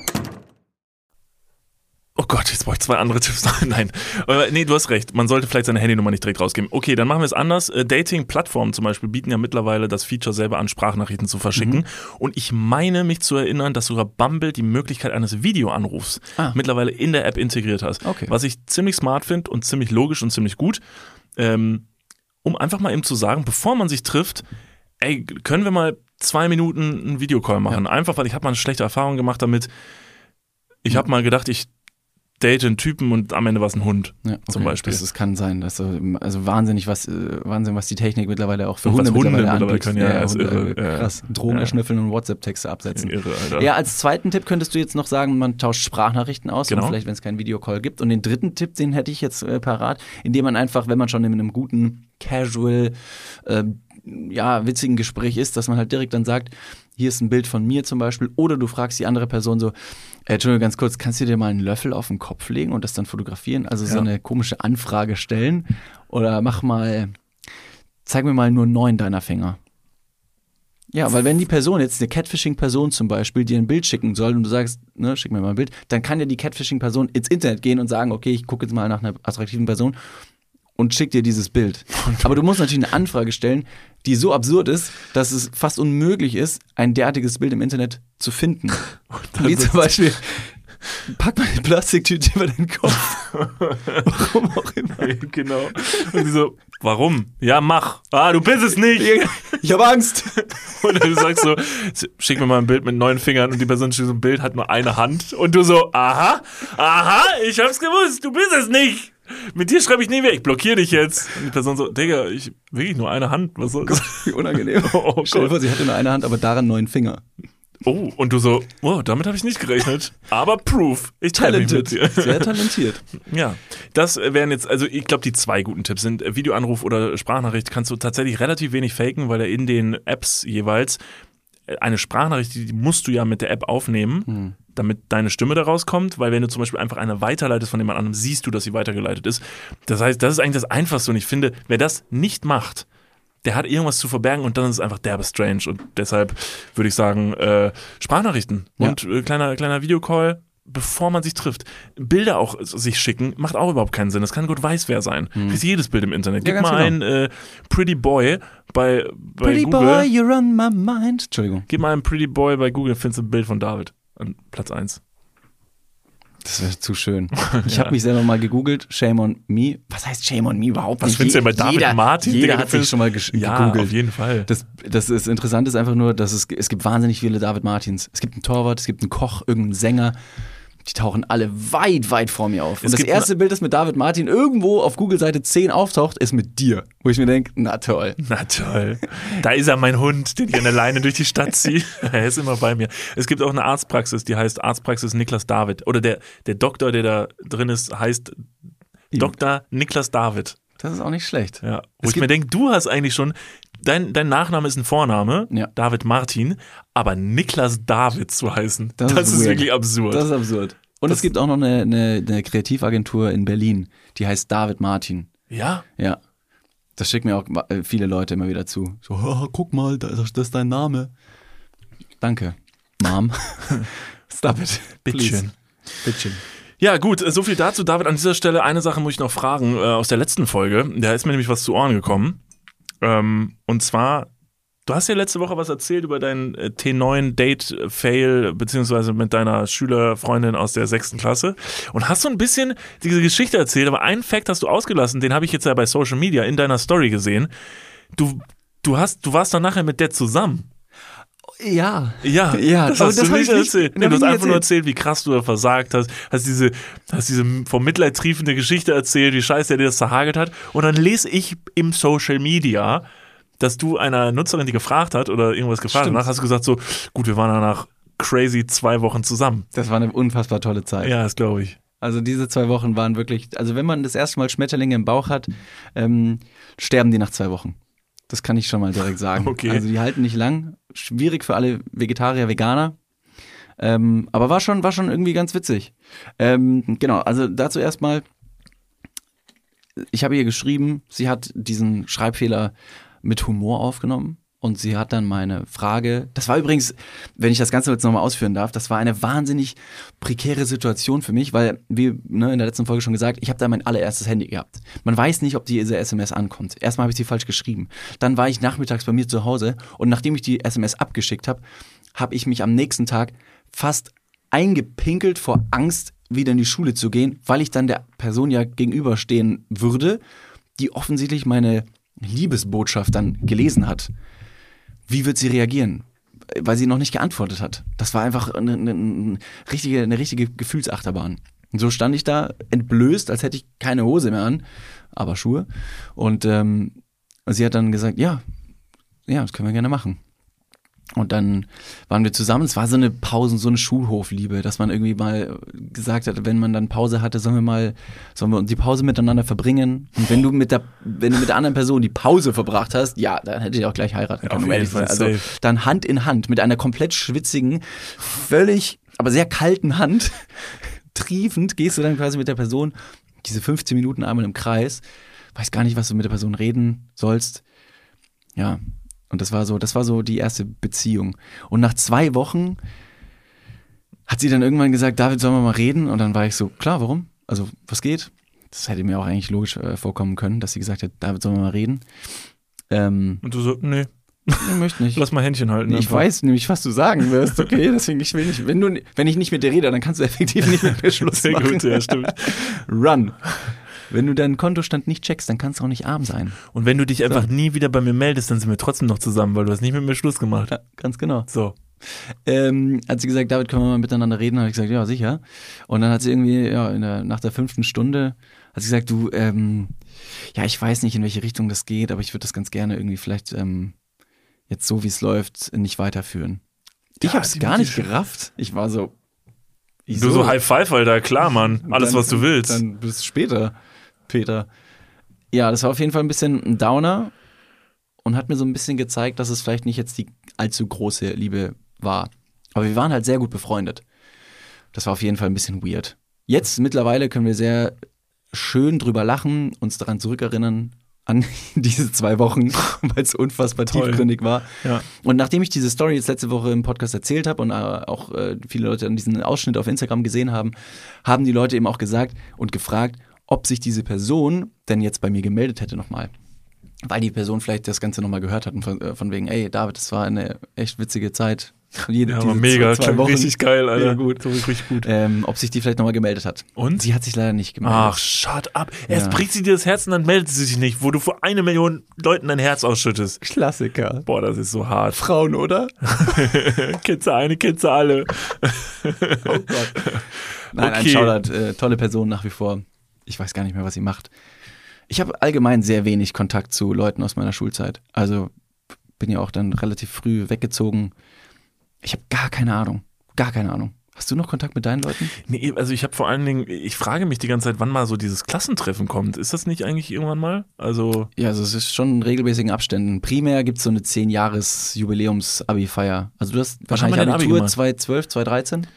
Oh Gott, jetzt brauche ich 2 andere Tipps. Nein, nee, du hast recht. Man sollte vielleicht seine Handynummer nicht direkt rausgeben. Okay, dann machen wir es anders. Dating-Plattformen zum Beispiel bieten ja mittlerweile das Feature selber an, Sprachnachrichten zu verschicken. Und ich meine mich zu erinnern, dass sogar Bumble die Möglichkeit eines Videoanrufs mittlerweile in der App integriert hat. Okay. Was ich ziemlich smart finde und ziemlich logisch und ziemlich gut. Um einfach mal eben zu sagen, bevor man sich trifft, ey, können wir mal 2 Minuten einen Videocall machen? Ja. Einfach, weil ich habe mal eine schlechte Erfahrung gemacht damit. Ich habe mal gedacht, ich date einen Typen und am Ende war es ein Hund, zum Beispiel. Das kann sein. Also Wahnsinn, was die Technik mittlerweile auch für Hunde mittlerweile anbietet. Können, ist irre. Krass. Drogen erschnüffeln und WhatsApp-Texte absetzen. Irre, Alter. Ja, als zweiten Tipp könntest du jetzt noch sagen, man tauscht Sprachnachrichten aus, genau. Und vielleicht, wenn es keinen Videocall gibt. Und den dritten Tipp, den hätte ich jetzt parat, indem man einfach, wenn man schon in einem guten, casual, witzigen Gespräch ist, dass man halt direkt dann sagt, hier ist ein Bild von mir zum Beispiel, oder du fragst die andere Person so, Entschuldigung, ganz kurz, kannst du dir mal einen Löffel auf den Kopf legen und das dann fotografieren? Also so eine komische Anfrage stellen, oder zeig mir mal nur 9 deiner Finger. Ja, weil wenn die Person jetzt, eine Catfishing-Person zum Beispiel, dir ein Bild schicken soll und du sagst, ne, schick mir mal ein Bild, dann kann ja die Catfishing-Person ins Internet gehen und sagen, okay, ich gucke jetzt mal nach einer attraktiven Person und schick dir dieses Bild. Aber du musst natürlich eine Anfrage stellen, die so absurd ist, dass es fast unmöglich ist, ein derartiges Bild im Internet zu finden. Wie zum Beispiel, pack mal eine Plastiktüte über den Kopf. Warum auch immer. Genau. Und die so, warum? Ja, mach. Ah, du bist es nicht. Ich habe Angst. Und du sagst so, schick mir mal ein Bild mit 9 Fingern und die Person schickt so ein Bild, hat nur eine Hand und du so, aha, ich hab's gewusst, du bist es nicht. Mit dir schreibe ich nie mehr, ich blockiere dich jetzt. Und die Person so, Digga, ich wirklich nur eine Hand. Was soll das? Wie unangenehm. Oh, Stell dir vor, sie hatte nur eine Hand, aber daran 9 Finger. Oh, und du so, oh, damit habe ich nicht gerechnet. Aber Proof, ich teile mich mit dir. Sehr talentiert. Ja, das wären jetzt, also ich glaube, die 2 guten Tipps sind Videoanruf oder Sprachnachricht kannst du tatsächlich relativ wenig faken, weil er in den Apps jeweils eine Sprachnachricht, die musst du ja mit der App aufnehmen, damit deine Stimme da rauskommt, weil wenn du zum Beispiel einfach eine weiterleitest von jemand anderem, siehst du, dass sie weitergeleitet ist. Das heißt, das ist eigentlich das Einfachste und ich finde, wer das nicht macht, der hat irgendwas zu verbergen und dann ist es einfach derbe strange und deshalb würde ich sagen, Sprachnachrichten und kleiner Videocall, bevor man sich trifft. Bilder auch sich schicken, macht auch überhaupt keinen Sinn. Das kann Gott weiß wer sein. Kriegst jedes Bild im Internet. Gib mal ein Pretty Boy bei Pretty Google. Pretty Boy, you're on my mind. Entschuldigung. Gib mal ein Pretty Boy bei Google, findest du ein Bild von David an Platz 1. Das wäre zu schön. Ich habe mich selber mal gegoogelt, Shame on me. Was heißt Shame on me überhaupt nicht? Was findest du denn bei David Martin? Jeder hat sich schon mal gegoogelt. Ja, auf jeden Fall. Das ist interessant, ist einfach nur, dass es gibt wahnsinnig viele David Martins. Es gibt einen Torwart, es gibt einen Koch, irgendeinen Sänger. Die tauchen alle weit, weit vor mir auf. Und das erste Bild, das mit David Martin irgendwo auf Google-Seite 10 auftaucht, ist mit dir. Wo ich mir denke, na toll. Na toll. Da ist er, mein Hund, den ich an der Leine durch die Stadt ziehe. Er ist immer bei mir. Es gibt auch eine Arztpraxis, die heißt Arztpraxis Niklas David. Oder der Doktor, der da drin ist, heißt Dr. Niklas David. Das ist auch nicht schlecht. Ja. Wo ich mir denke, du hast eigentlich schon, dein Nachname ist ein Vorname, David Martin, aber Niklas David zu heißen, das ist wirklich absurd. Das ist absurd. Und es gibt auch noch eine Kreativagentur in Berlin, die heißt David Martin. Ja? Ja. Das schicken mir auch viele Leute immer wieder zu. So, oh, guck mal, das ist dein Name. Danke, Mom. Stop it. Bittchen. Ja, gut, so viel dazu. David, an dieser Stelle eine Sache muss ich noch fragen aus der letzten Folge. Da ist mir nämlich was zu Ohren gekommen. Und zwar, du hast ja letzte Woche was erzählt über deinen T9-Date-Fail, beziehungsweise mit deiner Schülerfreundin aus der 6. Klasse. Und hast so ein bisschen diese Geschichte erzählt, aber einen Fact hast du ausgelassen, den habe ich jetzt ja bei Social Media in deiner Story gesehen. Du warst dann nachher mit der zusammen. Ja, das hast du nicht erzählt. Du hast einfach nur erzählt, wie krass du da versagt hast. Hast diese vom Mitleid triefende Geschichte erzählt, wie scheiße er dir das zerhagelt hat. Und dann lese ich im Social Media, dass du einer Nutzerin, die gefragt hat oder irgendwas gefragt hat, hast du gesagt so, gut, wir waren danach crazy 2 Wochen zusammen. Das war eine unfassbar tolle Zeit. Ja, das glaube ich. Also diese 2 Wochen waren wirklich, also wenn man das erste Mal Schmetterlinge im Bauch hat, sterben die nach 2 Wochen. Das kann ich schon mal direkt sagen. Okay. Also die halten nicht lang. Schwierig für alle Vegetarier, Veganer. Aber war schon irgendwie ganz witzig. Genau, also dazu erstmal, ich habe ihr geschrieben, sie hat diesen Schreibfehler mit Humor aufgenommen und sie hat dann meine Frage, das war übrigens, wenn ich das Ganze jetzt nochmal ausführen darf, das war eine wahnsinnig prekäre Situation für mich, weil, wie in der letzten Folge schon gesagt, ich habe da mein allererstes Handy gehabt. Man weiß nicht, ob diese SMS ankommt. Erstmal habe ich sie falsch geschrieben. Dann war ich nachmittags bei mir zu Hause und nachdem ich die SMS abgeschickt habe, habe ich mich am nächsten Tag fast eingepinkelt vor Angst, wieder in die Schule zu gehen, weil ich dann der Person ja gegenüberstehen würde, die offensichtlich meine Liebesbotschaft dann gelesen hat. Wie wird sie reagieren? Weil sie noch nicht geantwortet hat. Das war einfach eine richtige Gefühlsachterbahn. Und so stand ich da entblößt, als hätte ich keine Hose mehr an, aber Schuhe. Und sie hat dann gesagt, ja, das können wir gerne machen. Und dann waren wir zusammen. Es war so eine Pause, so eine Schulhofliebe, dass man irgendwie mal gesagt hat, wenn man dann Pause hatte, sollen wir die Pause miteinander verbringen. Und wenn du mit der anderen Person die Pause verbracht hast, ja, dann hätte ich auch gleich heiraten können. Auf jeden Fall also dann Hand in Hand mit einer komplett schwitzigen, völlig, aber sehr kalten Hand, triefend gehst du dann quasi mit der Person diese 15 Minuten einmal im Kreis, weiß gar nicht, was du mit der Person reden sollst. Ja. Und das war so die erste Beziehung. Und nach 2 Wochen hat sie dann irgendwann gesagt, David, sollen wir mal reden? Und dann war ich so, klar, warum? Also, was geht? Das hätte mir auch eigentlich logisch vorkommen können, dass sie gesagt hat, David, sollen wir mal reden? Und du so, nee. Ich möchte nicht. Lass mal Händchen halten. Ich weiß nämlich, was du sagen wirst, okay? Deswegen, ich will nicht. Wenn ich nicht mit dir rede, dann kannst du effektiv nicht mit mir Schluss Sehr machen. gut, ja, stimmt. Run. Wenn du deinen Kontostand nicht checkst, dann kannst du auch nicht arm sein. Und wenn du dich einfach nie wieder bei mir meldest, dann sind wir trotzdem noch zusammen, weil du hast nicht mit mir Schluss gemacht. Ja, ganz genau. So. Hat sie gesagt, David, können wir mal miteinander reden? Habe ich gesagt, ja, sicher. Und dann hat sie irgendwie, nach der 5. Stunde, hat sie gesagt, du, ich weiß nicht, in welche Richtung das geht, aber ich würde das ganz gerne irgendwie vielleicht jetzt so, wie es läuft, nicht weiterführen. Ich habe es gar nicht gerafft. Ich war so, du so High Five, Alter, klar, Mann. Alles, was du willst. Dann bis später, Peter. Ja, das war auf jeden Fall ein bisschen ein Downer und hat mir so ein bisschen gezeigt, dass es vielleicht nicht jetzt die allzu große Liebe war. Aber wir waren halt sehr gut befreundet. Das war auf jeden Fall ein bisschen weird. Jetzt mittlerweile können wir sehr schön drüber lachen, uns daran zurückerinnern, an diese 2 Wochen, weil es unfassbar tiefgründig war. Ja. Und nachdem ich diese Story jetzt letzte Woche im Podcast erzählt habe und auch viele Leute an diesen Ausschnitt auf Instagram gesehen haben, haben die Leute eben auch gesagt und gefragt, ob sich diese Person denn jetzt bei mir gemeldet hätte nochmal. Weil die Person vielleicht das Ganze nochmal gehört hat und von wegen, ey David, das war eine echt witzige Zeit. Aber mega, 2 Wochen. richtig geil, Alter. Ja, gut. So richtig gut. Ob sich die vielleicht nochmal gemeldet hat. Und? Sie hat sich leider nicht gemeldet. Ach, shut up. Erst bricht sie dir das Herz und dann meldet sie sich nicht, wo du vor 1 Million Leuten dein Herz ausschüttest. Klassiker. Boah, das ist so hart. Frauen, oder? Kennst du eine, kennst du alle. Oh Gott. Nein, Okay. ein Shoutout, tolle Person nach wie vor. Ich weiß gar nicht mehr, was sie macht. Ich habe allgemein sehr wenig Kontakt zu Leuten aus meiner Schulzeit. Also bin ja auch dann relativ früh weggezogen. Ich habe gar keine Ahnung. Gar keine Ahnung. Hast du noch Kontakt mit deinen Leuten? Nee, also ich habe vor allen Dingen, ich frage mich die ganze Zeit, wann mal so dieses Klassentreffen kommt. Ist das nicht eigentlich irgendwann mal? Also Ja, also es ist schon in regelmäßigen Abständen. Primär gibt es so eine 10-Jahres-Jubiläums-Abi-Feier. Also du hast wahrscheinlich haben wir denn Abi Abitur gemacht? 2012, 2013?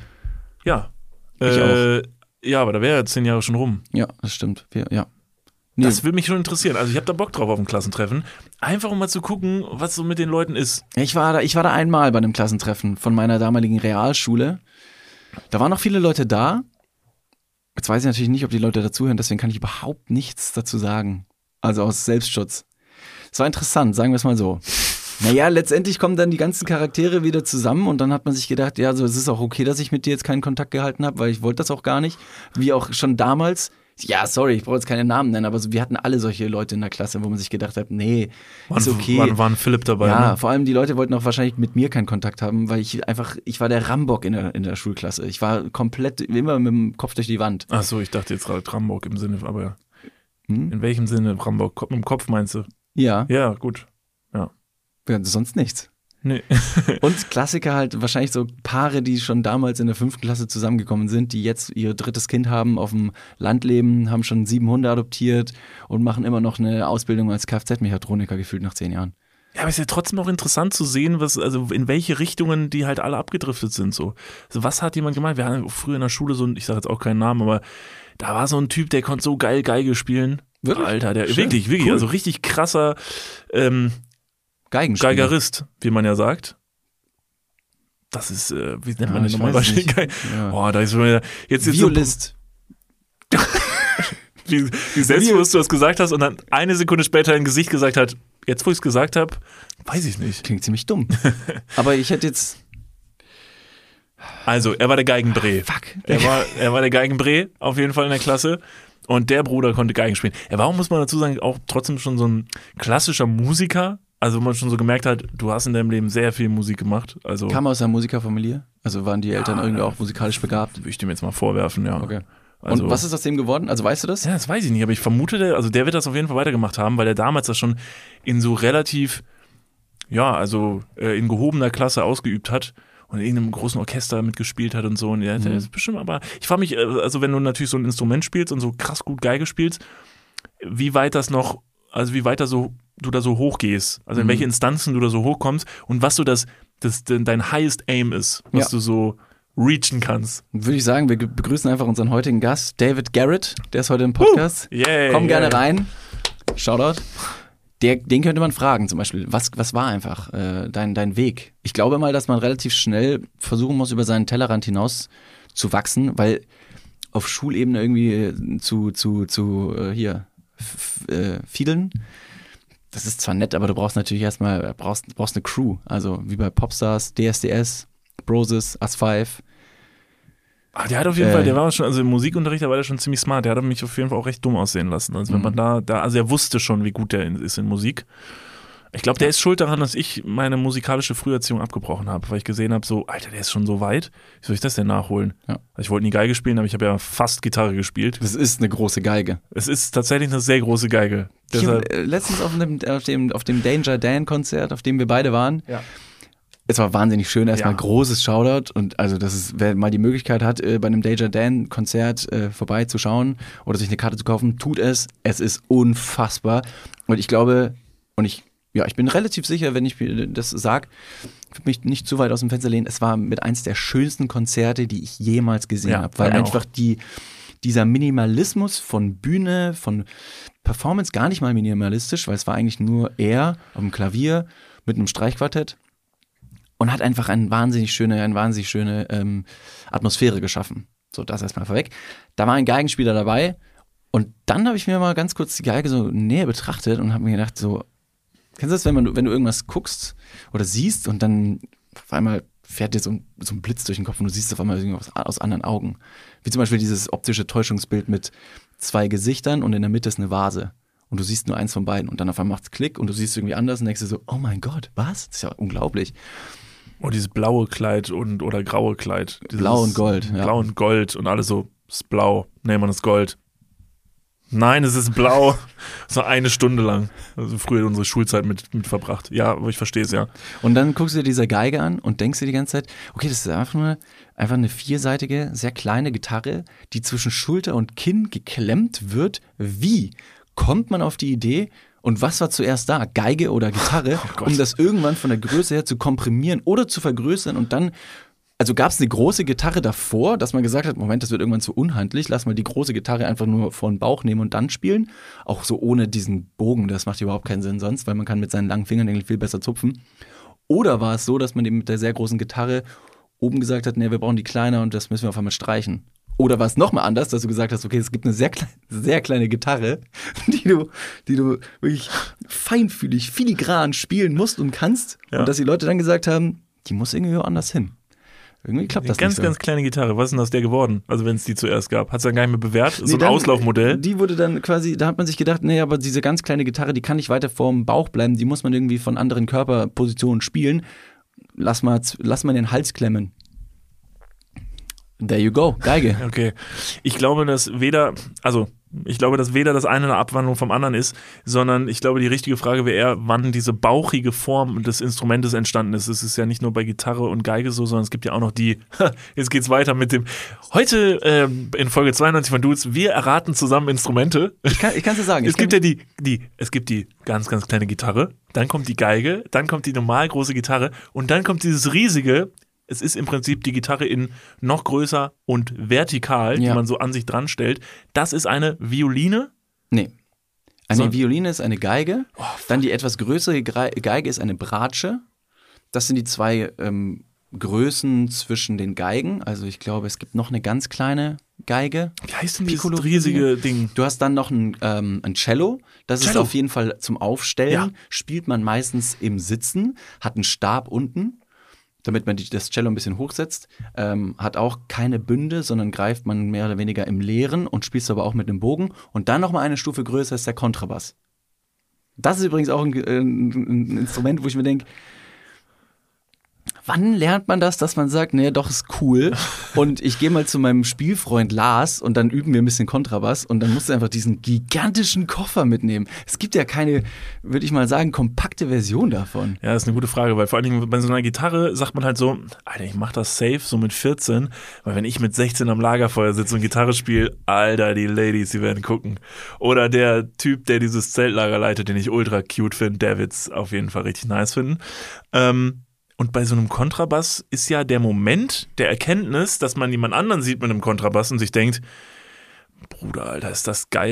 ja. Ich auch. Ja, aber da wäre ja 10 Jahre schon rum. Ja, das stimmt. Ja. Nee, Das würde mich schon interessieren. Also ich habe da Bock drauf auf ein Klassentreffen. Einfach um mal zu gucken, was so mit den Leuten ist. ich war da einmal bei einem Klassentreffen von meiner damaligen Realschule. Da waren noch viele Leute da. Jetzt weiß ich natürlich nicht, ob die Leute dazuhören, deswegen kann ich überhaupt nichts dazu sagen. Also aus Selbstschutz. Es war interessant, sagen wir es mal so. Naja, letztendlich kommen dann die ganzen Charaktere wieder zusammen und dann hat man sich gedacht, ja, so, es ist auch okay, dass ich mit dir jetzt keinen Kontakt gehalten habe, weil ich wollte das auch gar nicht. Wie auch schon damals. Ja, sorry, ich brauche jetzt keine Namen nennen, aber so, wir hatten alle solche Leute in der Klasse, wo man sich gedacht hat, nee, ist okay. Wann war ein Philipp dabei? Ja, Ne? vor allem die Leute wollten auch wahrscheinlich mit mir keinen Kontakt haben, weil ich war der Rambock in der Schulklasse. Ich war komplett immer mit dem Kopf durch die Wand. Ach so, ich dachte jetzt gerade Rambock im Sinne, aber in welchem Sinne Rambock? Mit dem Kopf meinst du? Ja, Ja, gut. ja sonst nichts. Nee. Und Klassiker halt, wahrscheinlich so Paare, die schon damals in der 5. Klasse zusammengekommen sind, die jetzt ihr 3. Kind haben, auf dem Land leben, haben schon 7 Hunde adoptiert und machen immer noch eine Ausbildung als Kfz-Mechatroniker gefühlt nach 10 Jahren. Ja, aber es ist ja trotzdem auch interessant zu sehen, also in welche Richtungen die halt alle abgedriftet sind. So. Also was hat jemand gemeint? Wir hatten früher in der Schule so ein, ich sage jetzt auch keinen Namen, aber da war so ein Typ, der konnte so geil Geige spielen. Wirklich? Alter, der Schön. wirklich, Cool. also richtig krasser Geigenspieler. Geigerist, wie man ja sagt. Das ist, wie nennt man das ich nochmal? weiß es nicht. Geil. Ja. Boah, da ist schon wieder, jetzt Violist. So, wie selbstbewusst du das gesagt hast und dann eine Sekunde später ein Gesicht gesagt hat, jetzt wo ich es gesagt habe, weiß ich nicht. Klingt ziemlich dumm. Aber ich hätte jetzt... Also, er war der Geigenbrä. Fuck. Er war der Geigenbrä, auf jeden Fall in der Klasse. Und der Bruder konnte Geigen spielen. Er war auch, muss man dazu sagen, auch trotzdem schon so ein klassischer Musiker. Also, wo man schon so gemerkt hat, du hast in deinem Leben sehr viel Musik gemacht. Also, Kam aus einer Musikerfamilie? Also waren die Eltern irgendwie auch musikalisch begabt? würde ich dem jetzt mal vorwerfen, ja. Okay. Also, Und was ist aus dem geworden? Also weißt du das? Ja, das weiß ich nicht, aber ich vermute, der wird das auf jeden Fall weitergemacht haben, weil er damals das schon in so relativ, in gehobener Klasse ausgeübt hat und in irgendeinem großen Orchester mitgespielt hat und so. Und der ist bestimmt, aber ich frage mich, also wenn du natürlich so ein Instrument spielst und so krass gut Geige spielst, wie weit du da so hochgehst, also in welche Instanzen du da so hochkommst und was so dein highest aim ist, was du so reachen kannst. Würde ich sagen, wir begrüßen einfach unseren heutigen Gast, David Garrett. Der ist heute im Podcast. Yay, Komm gerne rein. Shoutout. Den könnte man fragen, zum Beispiel, was war einfach dein Weg? Ich glaube mal, dass man relativ schnell versuchen muss, über seinen Tellerrand hinaus zu wachsen, weil auf Schulebene irgendwie fiedeln, das ist zwar nett, aber du brauchst natürlich erstmal, brauchst eine Crew, also wie bei Popstars, DSDS, Broses, As5. Ach, der hat auf jeden Fall, der war schon, also im Musikunterricht, da war der schon ziemlich smart, der hat mich auf jeden Fall auch recht dumm aussehen lassen, also wenn man also er wusste schon, wie gut der ist in Musik. Ich glaube, der ist schuld daran, dass ich meine musikalische Früherziehung abgebrochen habe, weil ich gesehen habe, so, Alter, der ist schon so weit, wie soll ich das denn nachholen? Ja. Also ich wollte nie Geige spielen, aber ich habe ja fast Gitarre gespielt. Das ist eine große Geige. Es ist tatsächlich eine sehr große Geige. Letztens auf dem Danger Dan Konzert, auf dem wir beide waren, es war wahnsinnig schön, erstmal großes Shoutout und also das ist, wer mal die Möglichkeit hat, bei einem Danger Dan Konzert vorbeizuschauen oder sich eine Karte zu kaufen, tut es. Es ist unfassbar und ich glaube, ich bin relativ sicher, wenn ich das sage, ich will mich nicht zu weit aus dem Fenster lehnen, es war mit eins der schönsten Konzerte, die ich jemals gesehen habe, weil einfach dieser Minimalismus von Bühne, von Performance, gar nicht mal minimalistisch, weil es war eigentlich nur er auf dem Klavier mit einem Streichquartett und hat einfach eine wahnsinnig schöne Atmosphäre geschaffen. So, das erstmal vorweg. Da war ein Geigenspieler dabei und dann habe ich mir mal ganz kurz die Geige so näher betrachtet und habe mir gedacht so, kennst du das, wenn du irgendwas guckst oder siehst und dann auf einmal fährt dir so ein Blitz durch den Kopf und du siehst auf einmal irgendwas aus anderen Augen. Wie zum Beispiel dieses optische Täuschungsbild mit 2 Gesichtern und in der Mitte ist eine Vase. Und du siehst nur eins von beiden und dann auf einmal macht's Klick und du siehst irgendwie anders und denkst dir so, oh mein Gott, was? Das ist ja unglaublich. Und dieses blaue Kleid oder graue Kleid. Blau und Gold. Blau und Gold und alle so, es ist blau, nee, man ist Gold. Nein, es ist blau. So eine Stunde lang. Also früher unsere Schulzeit mit verbracht. Ja, aber ich verstehe es, ja. Und dann guckst du dir diese Geige an und denkst dir die ganze Zeit, okay, das ist einfach eine 4-seitige, sehr kleine Gitarre, die zwischen Schulter und Kinn geklemmt wird. Wie kommt man auf die Idee? Und was war zuerst da? Geige oder Gitarre? Um das irgendwann von der Größe her zu komprimieren oder zu vergrößern und dann. Also gab es eine große Gitarre davor, dass man gesagt hat, Moment, das wird irgendwann zu unhandlich, lass mal die große Gitarre einfach nur vor den Bauch nehmen und dann spielen. Auch so ohne diesen Bogen, das macht überhaupt keinen Sinn sonst, weil man kann mit seinen langen Fingernägeln viel besser zupfen. Oder war es so, dass man eben mit der sehr großen Gitarre oben gesagt hat, nee, wir brauchen die kleiner und das müssen wir auf einmal streichen. Oder war es nochmal anders, dass du gesagt hast, okay, es gibt eine sehr kleine Gitarre, die du wirklich feinfühlig, filigran spielen musst und kannst. Ja. Und dass die Leute dann gesagt haben, die muss irgendwie woanders hin. Irgendwie klappt das nicht so. Ganz kleine Gitarre. Was ist denn aus der geworden? Also wenn es die zuerst gab. Hat es dann gar nicht mehr bewährt? So ein Auslaufmodell? Die wurde dann quasi, da hat man sich gedacht, nee, aber diese ganz kleine Gitarre, die kann nicht weiter vorm Bauch bleiben. Die muss man irgendwie von anderen Körperpositionen spielen. Lass mal den Hals klemmen. There you go. Geige. Okay. Ich glaube, dass weder das eine eine Abwandlung vom anderen ist, sondern ich glaube, die richtige Frage wäre eher, wann diese bauchige Form des Instrumentes entstanden ist. Es ist ja nicht nur bei Gitarre und Geige so, sondern es gibt ja auch noch jetzt geht's weiter mit dem, heute in Folge 92 von Dudes, wir erraten zusammen Instrumente. Ich kann es dir sagen. Es gibt die ganz, ganz kleine Gitarre, dann kommt die Geige, dann kommt die normal große Gitarre und dann kommt dieses riesige. Es ist im Prinzip die Gitarre in noch größer und vertikal, die man so an sich dran stellt. Das ist eine Violine? Nee. Eine Violine ist eine Geige. Dann die etwas größere Geige ist eine Bratsche. Das sind die 2 Größen zwischen den Geigen. Also ich glaube, es gibt noch eine ganz kleine Geige. Wie heißt denn dieses riesige Ding? Du hast dann noch ein Cello. Das ist auf jeden Fall zum Aufstellen. Ja. Spielt man meistens im Sitzen. Hat einen Stab unten, damit man das Cello ein bisschen hochsetzt, hat auch keine Bünde, sondern greift man mehr oder weniger im Leeren und spielst aber auch mit einem Bogen. Und dann nochmal eine Stufe größer ist der Kontrabass. Das ist übrigens auch ein Instrument, wo ich mir denke, wann lernt man das, dass man sagt, nee, doch, ist cool. Und ich gehe mal zu meinem Spielfreund Lars und dann üben wir ein bisschen Kontrabass und dann musst du einfach diesen gigantischen Koffer mitnehmen. Es gibt ja keine, würde ich mal sagen, kompakte Version davon. Ja, das ist eine gute Frage, weil vor allen Dingen bei so einer Gitarre sagt man halt so, Alter, ich mach das safe so mit 14, weil wenn ich mit 16 am Lagerfeuer sitze und Gitarre spiele, Alter, die Ladies, die werden gucken. Oder der Typ, der dieses Zeltlager leitet, den ich ultra cute finde, der wird's auf jeden Fall richtig nice finden. Und bei so einem Kontrabass ist ja der Moment der Erkenntnis, dass man jemand anderen sieht mit einem Kontrabass und sich denkt, Bruder, Alter, ist das geil?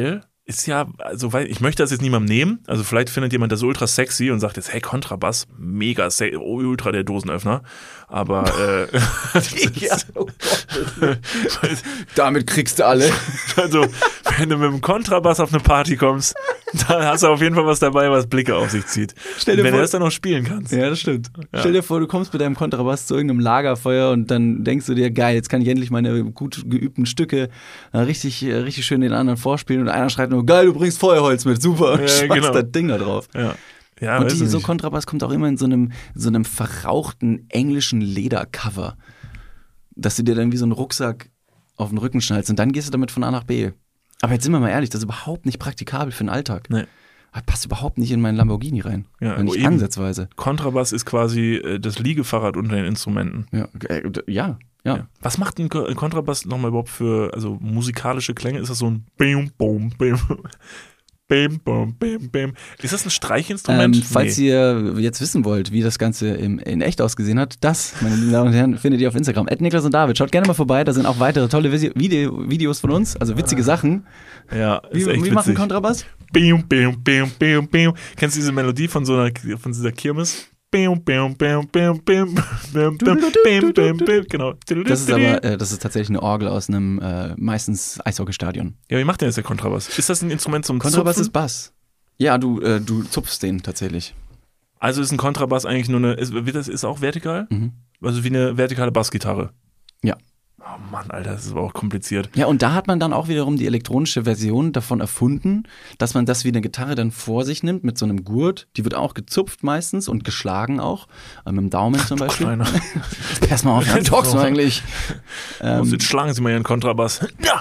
ist ja, also weil ich möchte das jetzt niemandem nehmen, also vielleicht findet jemand das ultra sexy und sagt jetzt, hey, Kontrabass, mega sexy, ultra der Dosenöffner, aber Ja, oh Gott. Damit kriegst du alle. also wenn du mit dem Kontrabass auf eine Party kommst, dann hast du auf jeden Fall was dabei, was Blicke auf sich zieht. Stell dir wenn vor- du das dann noch spielen kannst. Ja, das stimmt. Stell dir vor, du kommst mit deinem Kontrabass zu irgendeinem Lagerfeuer und dann denkst du dir, geil, jetzt kann ich endlich meine gut geübten Stücke richtig schön den anderen vorspielen und einer schreit nur, geil, du bringst Feuerholz mit, super, und Ja, schmeißt genau. das Ding da drauf. Ja, Und weiß ich so nicht. Kontrabass kommt auch immer in so einem verrauchten englischen Ledercover, dass du dir dann wie so einen Rucksack auf den Rücken schnallst und dann gehst du damit von A nach B. Aber jetzt sind wir mal ehrlich, das ist überhaupt nicht praktikabel für den Alltag. Nee. Das passt überhaupt nicht in meinen Lamborghini rein. Ja, nicht eben. ansatzweise. Kontrabass ist quasi das Liegefahrrad unter den Instrumenten. Ja. Was macht ein Kontrabass nochmal überhaupt für also musikalische Klänge? Ist das so ein Bim, Bum, Bim, Bim, Bum, Bim, Bim? Ist das ein Streichinstrument? Falls ihr jetzt wissen wollt, wie das Ganze in echt ausgesehen hat, das, meine lieben Damen und Herren, findet ihr auf Instagram. @Niklas und David. Schaut gerne mal vorbei, da sind auch weitere tolle Videos von uns, also witzige Sachen. Ja, ist echt Wie macht ein witzig. Kontrabass? Bim, bim, bim, bim, bim. Kennst du diese Melodie von von dieser Kirmes? Bim, bim, bim, bim, bim, bim, bim, bim, bim, genau. Das ist aber, das ist tatsächlich eine Orgel aus einem meistens Eishockeystadion. Ja, wie macht denn jetzt der Kontrabass? Ist das ein Instrument zum Kontrabass Zupfen? ist Bass. Ja, du zupfst den tatsächlich. Also ist ein Kontrabass eigentlich nur ist auch vertikal? Mhm. Also wie eine vertikale Bassgitarre? Ja. Oh Mann, Alter, das ist aber auch kompliziert. Ja, und da hat man dann auch wiederum die elektronische Version davon erfunden, dass man das wie eine Gitarre dann vor sich nimmt mit so einem Gurt. Die wird auch gezupft meistens und geschlagen auch. Mit dem Daumen zum Beispiel. Kleiner. Pass mal auf, wie talkst du eigentlich? Jetzt schlagen Sie mal Ihren Kontrabass. Ja!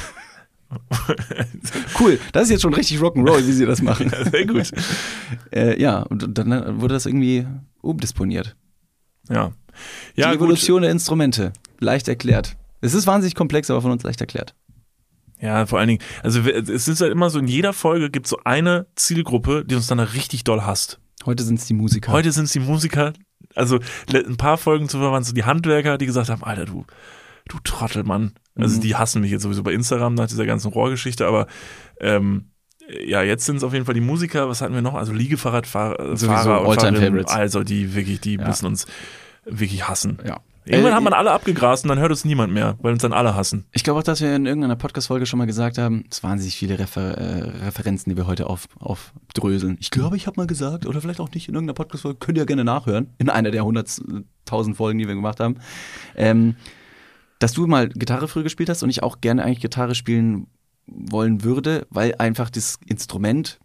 Cool, das ist jetzt schon richtig Rock'n'Roll, wie sie das machen. Sehr gut. Ja, und dann wurde das irgendwie umdisponiert. Ja. Die Ja, Evolution der Instrumente, leicht erklärt. Es ist wahnsinnig komplex, aber von uns leicht erklärt. Ja, vor allen Dingen, also es ist halt immer so, in jeder Folge gibt es so eine Zielgruppe, die uns dann richtig doll hasst. Heute sind es die Musiker. Heute sind es die Musiker, also ein paar Folgen zuvor waren es so die Handwerker, die gesagt haben, Alter, du Trottelmann. Also die hassen mich jetzt sowieso bei Instagram nach dieser ganzen Rohrgeschichte, aber ja, jetzt sind es auf jeden Fall die Musiker. Was hatten wir noch? Also Liegefahrradfahrer Sowieso und All-Time Fahrerinnen. Favorites. Also die müssen uns wirklich hassen. Ja. Irgendwann haben wir alle abgegrast und dann hört uns niemand mehr, weil uns dann alle hassen. Ich glaube auch, dass wir in irgendeiner Podcast-Folge schon mal gesagt haben, es waren wahnsinnig viele Referenzen, die wir heute aufdröseln. Ich glaube, ich habe mal gesagt, oder vielleicht auch nicht in irgendeiner Podcast-Folge, könnt ihr ja gerne nachhören, in einer der 100.000 Folgen, die wir gemacht haben, dass du mal Gitarre früher gespielt hast und ich auch gerne eigentlich Gitarre spielen wollen würde, weil einfach das Instrument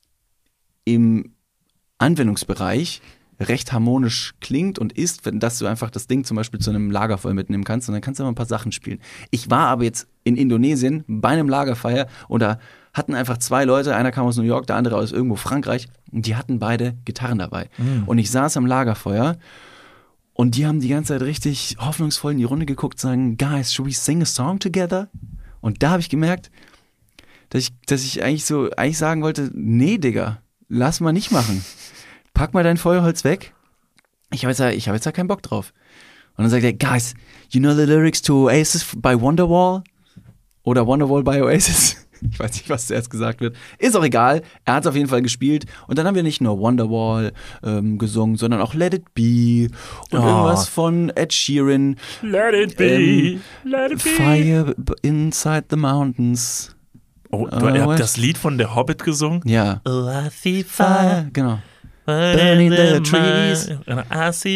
im Anwendungsbereich recht harmonisch klingt und ist, dass du einfach das Ding zum Beispiel zu einem Lagerfeuer mitnehmen kannst und dann kannst du immer ein paar Sachen spielen. Ich war aber jetzt in Indonesien bei einem Lagerfeuer und da hatten einfach zwei Leute, einer kam aus New York, der andere aus irgendwo Frankreich und die hatten beide Gitarren dabei. Und ich saß am Lagerfeuer und die haben die ganze Zeit richtig hoffnungsvoll in die Runde geguckt, sagen, guys, should we sing a song together? Und da habe ich gemerkt, dass ich eigentlich sagen wollte, nee, Digga, lass mal nicht machen. Pack mal dein Feuerholz weg. Ich habe jetzt da keinen Bock drauf. Und dann sagt er, guys, you know the lyrics to Oasis by Wonderwall? Oder Wonderwall by Oasis? Ich weiß nicht, was zuerst gesagt wird. Ist auch egal. Er hat es auf jeden Fall gespielt. Und dann haben wir nicht nur Wonderwall gesungen, sondern auch Let It Be und irgendwas von Ed Sheeran. Let it be, let it be. Fire inside the mountains. Oh, ihr habt das Lied von der Hobbit gesungen? Ja. Oh, I see fire. Genau. Burning the trees. I see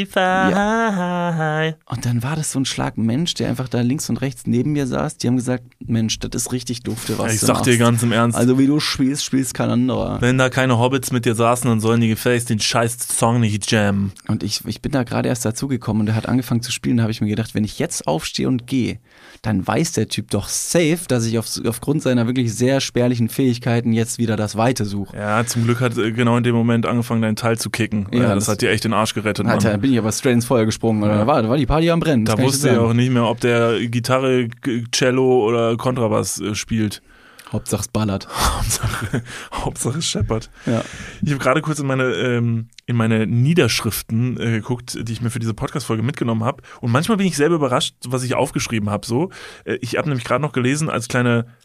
fire. Und dann war das so ein Schlag Mensch, der einfach da links und rechts neben mir saß. Die haben gesagt, Mensch, das ist richtig dufte, was Ich du sag machst. dir ganz im Ernst, Also wie du spielst kein anderer. wenn da keine Hobbits mit dir saßen, dann sollen die gefälligst den scheiß Song nicht jammen. Und ich bin da gerade erst dazugekommen und er hat angefangen zu spielen. Da habe ich mir gedacht, wenn ich jetzt aufstehe und gehe, dann weiß der Typ doch safe, dass ich aufgrund seiner wirklich sehr spärlichen Fähigkeiten jetzt wieder das Weite suche. Ja, zum Glück hat genau in dem Moment angefangen, deinen Teil zu kicken. Ja, Das hat dir echt den Arsch gerettet, Mann. Alter, da bin ich aber straight ins Feuer gesprungen. Oder? Da war die Party am Brennen. das Da kann ich wusste dir ich sagen. auch nicht mehr, ob der Gitarre, Cello oder Kontrabass spielt. Hauptsache es ballert. Hauptsache es scheppert. Ja. Ich habe gerade kurz in meine Niederschriften geguckt, die ich mir für diese Podcast-Folge mitgenommen habe. Und manchmal bin ich selber überrascht, was ich aufgeschrieben habe. So, ich habe nämlich gerade noch gelesen, als kleine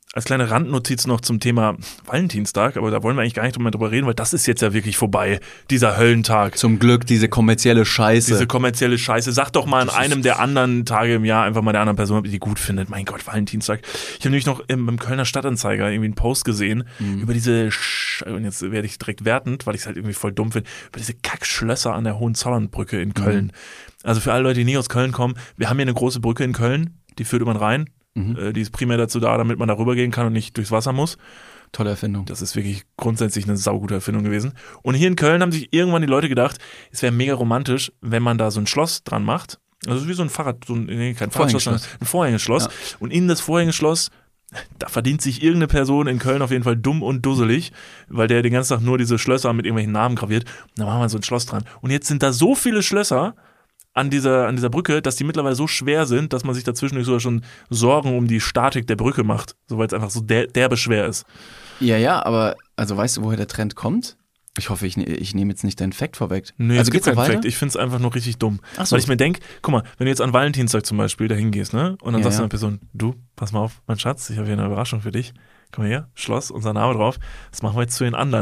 als kleine Randnotiz noch zum Thema Valentinstag, aber da wollen wir eigentlich gar nicht drüber reden, weil das ist jetzt ja wirklich vorbei, dieser Höllentag. Zum Glück diese kommerzielle Scheiße. Sag doch mal an einem der anderen Tage im Jahr einfach mal der anderen Person, ob ihr die gut findet. Mein Gott, Valentinstag. Ich habe nämlich noch beim Kölner Stadtanzeiger irgendwie einen Post gesehen über diese, und jetzt werde ich direkt wertend, weil ich es halt irgendwie voll dumm finde, über diese Kackschlösser an der Hohenzollernbrücke in Köln. Also für alle Leute, die nie aus Köln kommen, wir haben hier eine große Brücke in Köln, die führt über den Rhein. Die ist primär dazu da, damit man da rübergehen kann und nicht durchs Wasser muss. Tolle Erfindung. Das ist wirklich grundsätzlich eine saugute Erfindung gewesen. Und hier in Köln haben sich irgendwann die Leute gedacht, es wäre mega romantisch, wenn man da so ein Schloss dran macht. Also wie so ein Fahrrad, kein Fahrradschloss, sondern ein Vorhängeschloss. Ja. Und in das Vorhängeschloss, da verdient sich irgendeine Person in Köln auf jeden Fall dumm und dusselig, weil der den ganzen Tag nur diese Schlösser mit irgendwelchen Namen graviert. Und da machen wir so ein Schloss dran. Und jetzt sind da so viele Schlösser an dieser Brücke, dass die mittlerweile so schwer sind, dass man sich dazwischen sogar schon Sorgen um die Statik der Brücke macht, so weil es einfach so derbe schwer ist. Ja, aber also weißt du, woher der Trend kommt? Ich hoffe, ich nehme jetzt nicht deinen Fact vorweg. Nee, also es gibt keinen Fact. Ich finde es einfach nur richtig dumm. Ach so. Weil ich mir denke, guck mal, wenn du jetzt an Valentinstag zum Beispiel da hingehst, ne? Und dann sagst du Ja. einer Person, du, pass mal auf, mein Schatz, ich habe hier eine Überraschung für dich. Komm mal her, Schloss, unser Name drauf. Das machen wir jetzt zu den anderen.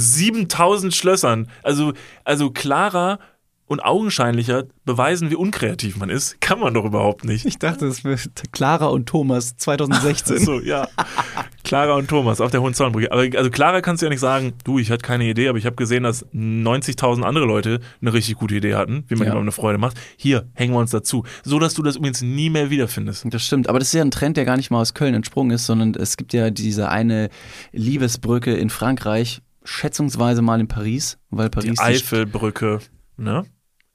7000 Schlössern. Also klarer und augenscheinlicher beweisen, wie unkreativ man ist, kann man doch überhaupt nicht. Ich dachte, es wird Clara und Thomas 2016. So, ja. Clara und Thomas auf der Hohenzollernbrücke. Aber also Clara kannst du ja nicht sagen, du, ich hatte keine Idee, aber ich habe gesehen, dass 90.000 andere Leute eine richtig gute Idee hatten, wie man jemandem eine Freude macht. Hier, hängen wir uns dazu. So, dass du das übrigens nie mehr wiederfindest. Das stimmt, aber das ist ja ein Trend, der gar nicht mal aus Köln entsprungen ist, sondern es gibt ja diese eine Liebesbrücke in Frankreich, schätzungsweise mal in Paris, weil Paris Die Eifelbrücke, ne?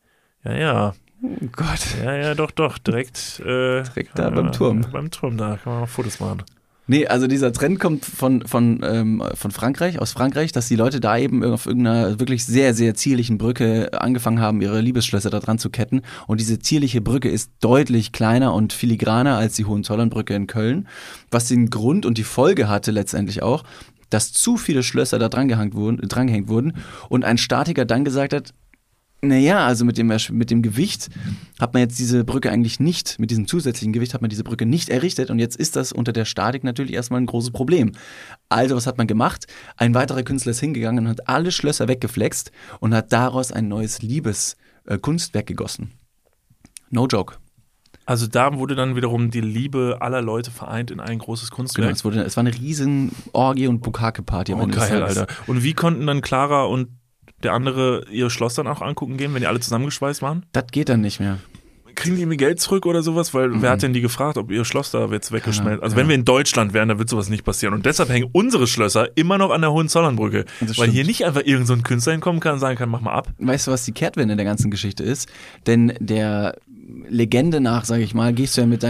Ja. Oh Gott. Ja, doch, direkt Da beim Turm. Beim Turm, da kann man mal Fotos machen. Nee, also dieser Trend kommt von Frankreich, aus Frankreich, dass die Leute da eben auf irgendeiner wirklich sehr, sehr zierlichen Brücke angefangen haben, ihre Liebesschlösser da dran zu ketten. Und diese zierliche Brücke ist deutlich kleiner und filigraner als die Hohenzollernbrücke in Köln, was den Grund und die Folge hatte letztendlich auch, dass zu viele Schlösser da drangehängt wurden und ein Statiker dann gesagt hat, naja, also mit dem Gewicht hat man jetzt diese Brücke eigentlich nicht, mit diesem zusätzlichen Gewicht hat man diese Brücke nicht errichtet und jetzt ist das unter der Statik natürlich erstmal ein großes Problem. Also was hat man gemacht? Ein weiterer Künstler ist hingegangen und hat alle Schlösser weggeflext und hat daraus ein neues Liebeskunstwerk gegossen. No joke. Also da wurde dann wiederum die Liebe aller Leute vereint in ein großes Kunstwerk. Genau, es war eine riesen Orgie und Bukake-Party. Oh geil, Alter. Und wie konnten dann Clara und der andere ihr Schloss dann auch angucken gehen, wenn die alle zusammengeschweißt waren? Das geht dann nicht mehr. Kriegen die irgendwie Geld zurück oder sowas? Weil wer hat denn die gefragt, ob ihr Schloss da jetzt weggeschmelzt? Also wenn wir in Deutschland wären, dann wird sowas nicht passieren. Und deshalb hängen unsere Schlösser immer noch an der Hohenzollernbrücke. Weil hier nicht einfach irgend so ein Künstler hinkommen kann und sagen kann, mach mal ab. Weißt du, was die Kehrtwende der ganzen Geschichte ist? Denn der Legende nach, sage ich mal, gehst du ja mit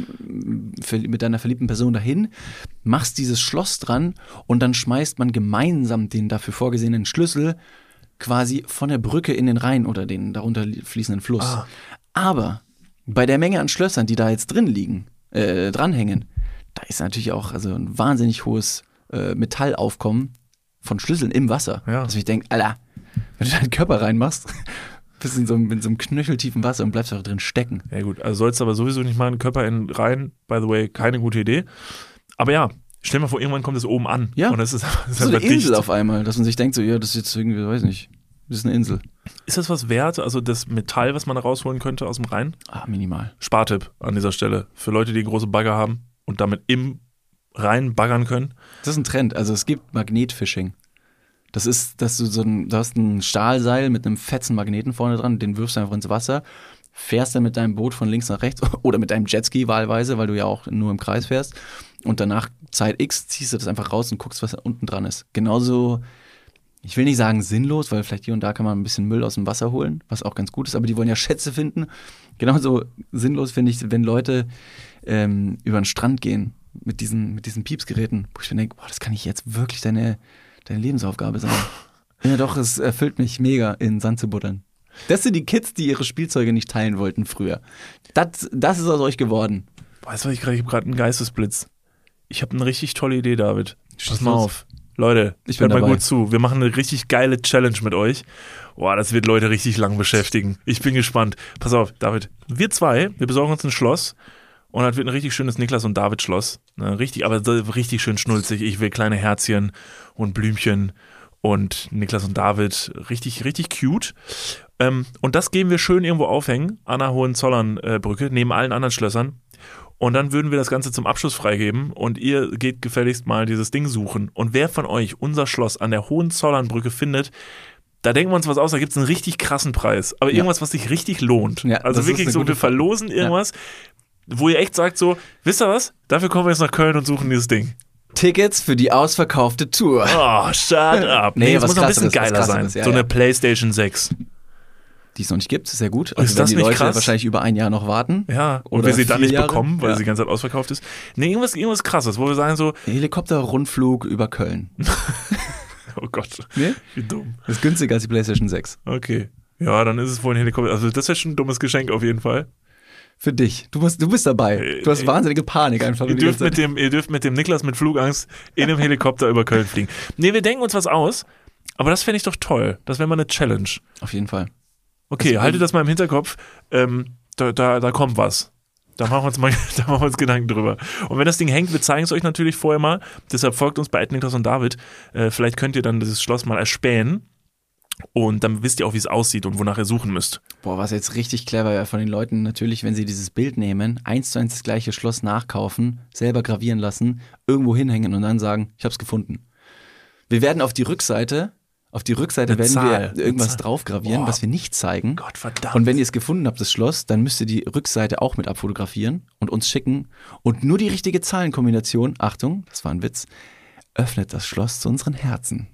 deiner verliebten Person dahin, machst dieses Schloss dran und dann schmeißt man gemeinsam den dafür vorgesehenen Schlüssel quasi von der Brücke in den Rhein oder den darunter fließenden Fluss. Ah. Aber bei der Menge an Schlössern, die da jetzt drin liegen, dranhängen, da ist natürlich auch also ein wahnsinnig hohes Metallaufkommen von Schlüsseln im Wasser. Ja. Dass ich denke, Alter, wenn du deinen Körper reinmachst, bist du in so einem knöcheltiefen Wasser und bleibst auch drin stecken. Ja gut, also sollst du aber sowieso nicht mal einen Körper in Rhein, by the way, keine gute Idee. Aber ja, stell dir mal vor, irgendwann kommt es oben an. Ja. Und das ist so eine Insel auf einmal, dass man sich denkt, so, ja, das ist jetzt irgendwie, weiß nicht, das ist eine Insel. Ist das was wert, also das Metall, was man da rausholen könnte aus dem Rhein? Minimal. Spartipp an dieser Stelle. Für Leute, die große Bagger haben und damit im Rhein baggern können. Das ist ein Trend, also es gibt Magnetfishing. Das ist, dass du hast ein Stahlseil mit einem fetzen Magneten vorne dran, den wirfst du einfach ins Wasser, fährst dann mit deinem Boot von links nach rechts oder mit deinem Jetski wahlweise, weil du ja auch nur im Kreis fährst und danach Zeit X ziehst du das einfach raus und guckst, was da unten dran ist. Genauso, ich will nicht sagen sinnlos, weil vielleicht hier und da kann man ein bisschen Müll aus dem Wasser holen, was auch ganz gut ist, aber die wollen ja Schätze finden. Genauso sinnlos finde ich, wenn Leute über den Strand gehen mit diesen Piepsgeräten, wo ich mir denke, boah, das kann nicht jetzt wirklich deine Lebensaufgabe sein. Ja doch, es erfüllt mich mega, in Sand zu buddeln. Das sind die Kids, die ihre Spielzeuge nicht teilen wollten früher. Das ist aus euch geworden. Weißt du, ich habe gerade einen Geistesblitz. Ich habe eine richtig tolle Idee, David. Pass mal auf. Leute, hört mal gut zu. Wir machen eine richtig geile Challenge mit euch. Boah, das wird Leute richtig lang beschäftigen. Ich bin gespannt. Pass auf, David. Wir besorgen uns ein Schloss Und das wird ein richtig schönes Niklas und David Schloss. Ne, aber richtig schön schnulzig. Ich will kleine Herzchen und Blümchen und Niklas und David. Richtig, richtig cute. Und das gehen wir schön irgendwo aufhängen an der Hohenzollernbrücke, neben allen anderen Schlössern. Und dann würden wir das Ganze zum Abschluss freigeben und ihr geht gefälligst mal dieses Ding suchen. Und wer von euch unser Schloss an der Hohenzollernbrücke findet, da denken wir uns was aus, da gibt es einen richtig krassen Preis. Aber irgendwas, was sich richtig lohnt. Ja, also wirklich so, wir verlosen irgendwas, wo ihr echt sagt so, wisst ihr was? Dafür kommen wir jetzt nach Köln und suchen dieses Ding. Tickets für die ausverkaufte Tour. Oh, shut up. Nee, es muss noch ein bisschen geiler sein. Ja, so eine PlayStation 6. Die es noch nicht gibt, ist ja gut. Also ist das wenn die nicht Leute krass? Wahrscheinlich über ein Jahr noch warten. Ja, und oder wir sie dann 4 nicht Jahre. bekommen, weil sie die ganze Zeit ausverkauft ist. Nee, irgendwas krasses, wo wir sagen so, Helikopter-Rundflug über Köln. oh Gott, Nee? wie dumm. Das ist günstiger als die PlayStation 6. Okay. Ja, dann ist es wohl ein Helikopter. Also das wäre schon ein dummes Geschenk auf jeden Fall. Für dich. Du bist dabei. Du hast wahnsinnige Panik einfach. Ihr dürft mit dem Niklas mit Flugangst in einem Helikopter über Köln fliegen. Nee, wir denken uns was aus, aber das fände ich doch toll. Das wäre mal eine Challenge. Auf jeden Fall. Okay, haltet das mal im Hinterkopf. Da kommt was. Da machen wir uns Gedanken drüber. Und wenn das Ding hängt, wir zeigen es euch natürlich vorher mal. Deshalb folgt uns bei @Niklas und David. Vielleicht könnt ihr dann dieses Schloss mal erspähen. Und dann wisst ihr auch, wie es aussieht und wonach ihr suchen müsst. Boah, was jetzt richtig clever wäre von den Leuten, natürlich, wenn sie dieses Bild nehmen, 1:1 das gleiche Schloss nachkaufen, selber gravieren lassen, irgendwo hinhängen und dann sagen, ich hab's gefunden. Wir werden auf die Rückseite werden Zahl, wir irgendwas Zahl. drauf gravieren, Boah. was wir nicht zeigen. Gott verdammt. Und wenn ihr es gefunden habt, das Schloss, dann müsst ihr die Rückseite auch mit abfotografieren und uns schicken. Und nur die richtige Zahlenkombination, Achtung, das war ein Witz, öffnet das Schloss zu unseren Herzen.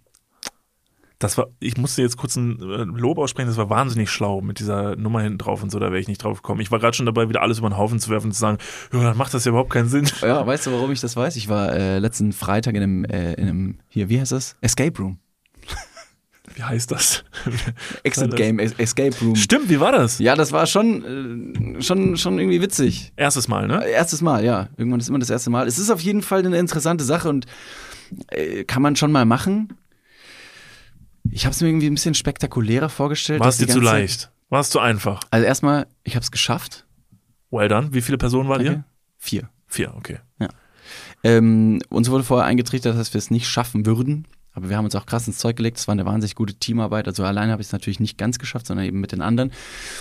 Ich musste jetzt kurz ein Lob aussprechen, das war wahnsinnig schlau mit dieser Nummer hinten drauf und so, da wäre ich nicht drauf gekommen. Ich war gerade schon dabei, wieder alles über den Haufen zu werfen und zu sagen, ja, dann macht das ja überhaupt keinen Sinn. Ja, weißt du, warum ich das weiß? Ich war letzten Freitag in einem, hier, wie heißt das? Escape Room. Wie heißt das? Exit Game, Escape Room. Stimmt, wie war das? Ja, das war schon irgendwie witzig. Erstes Mal, ne? Erstes Mal, ja. Irgendwann ist immer das erste Mal. Es ist auf jeden Fall eine interessante Sache und kann man schon mal machen. Ich habe es mir irgendwie ein bisschen spektakulärer vorgestellt. War es dir zu leicht? War es zu einfach? Also erstmal, ich habe es geschafft. Well done. Wie viele Personen wart ihr? 4. 4, okay. Ja. Uns wurde vorher eingetrichtert, dass wir es nicht schaffen würden. Aber wir haben uns auch krass ins Zeug gelegt. Es war eine wahnsinnig gute Teamarbeit. Also alleine habe ich es natürlich nicht ganz geschafft, sondern eben mit den anderen.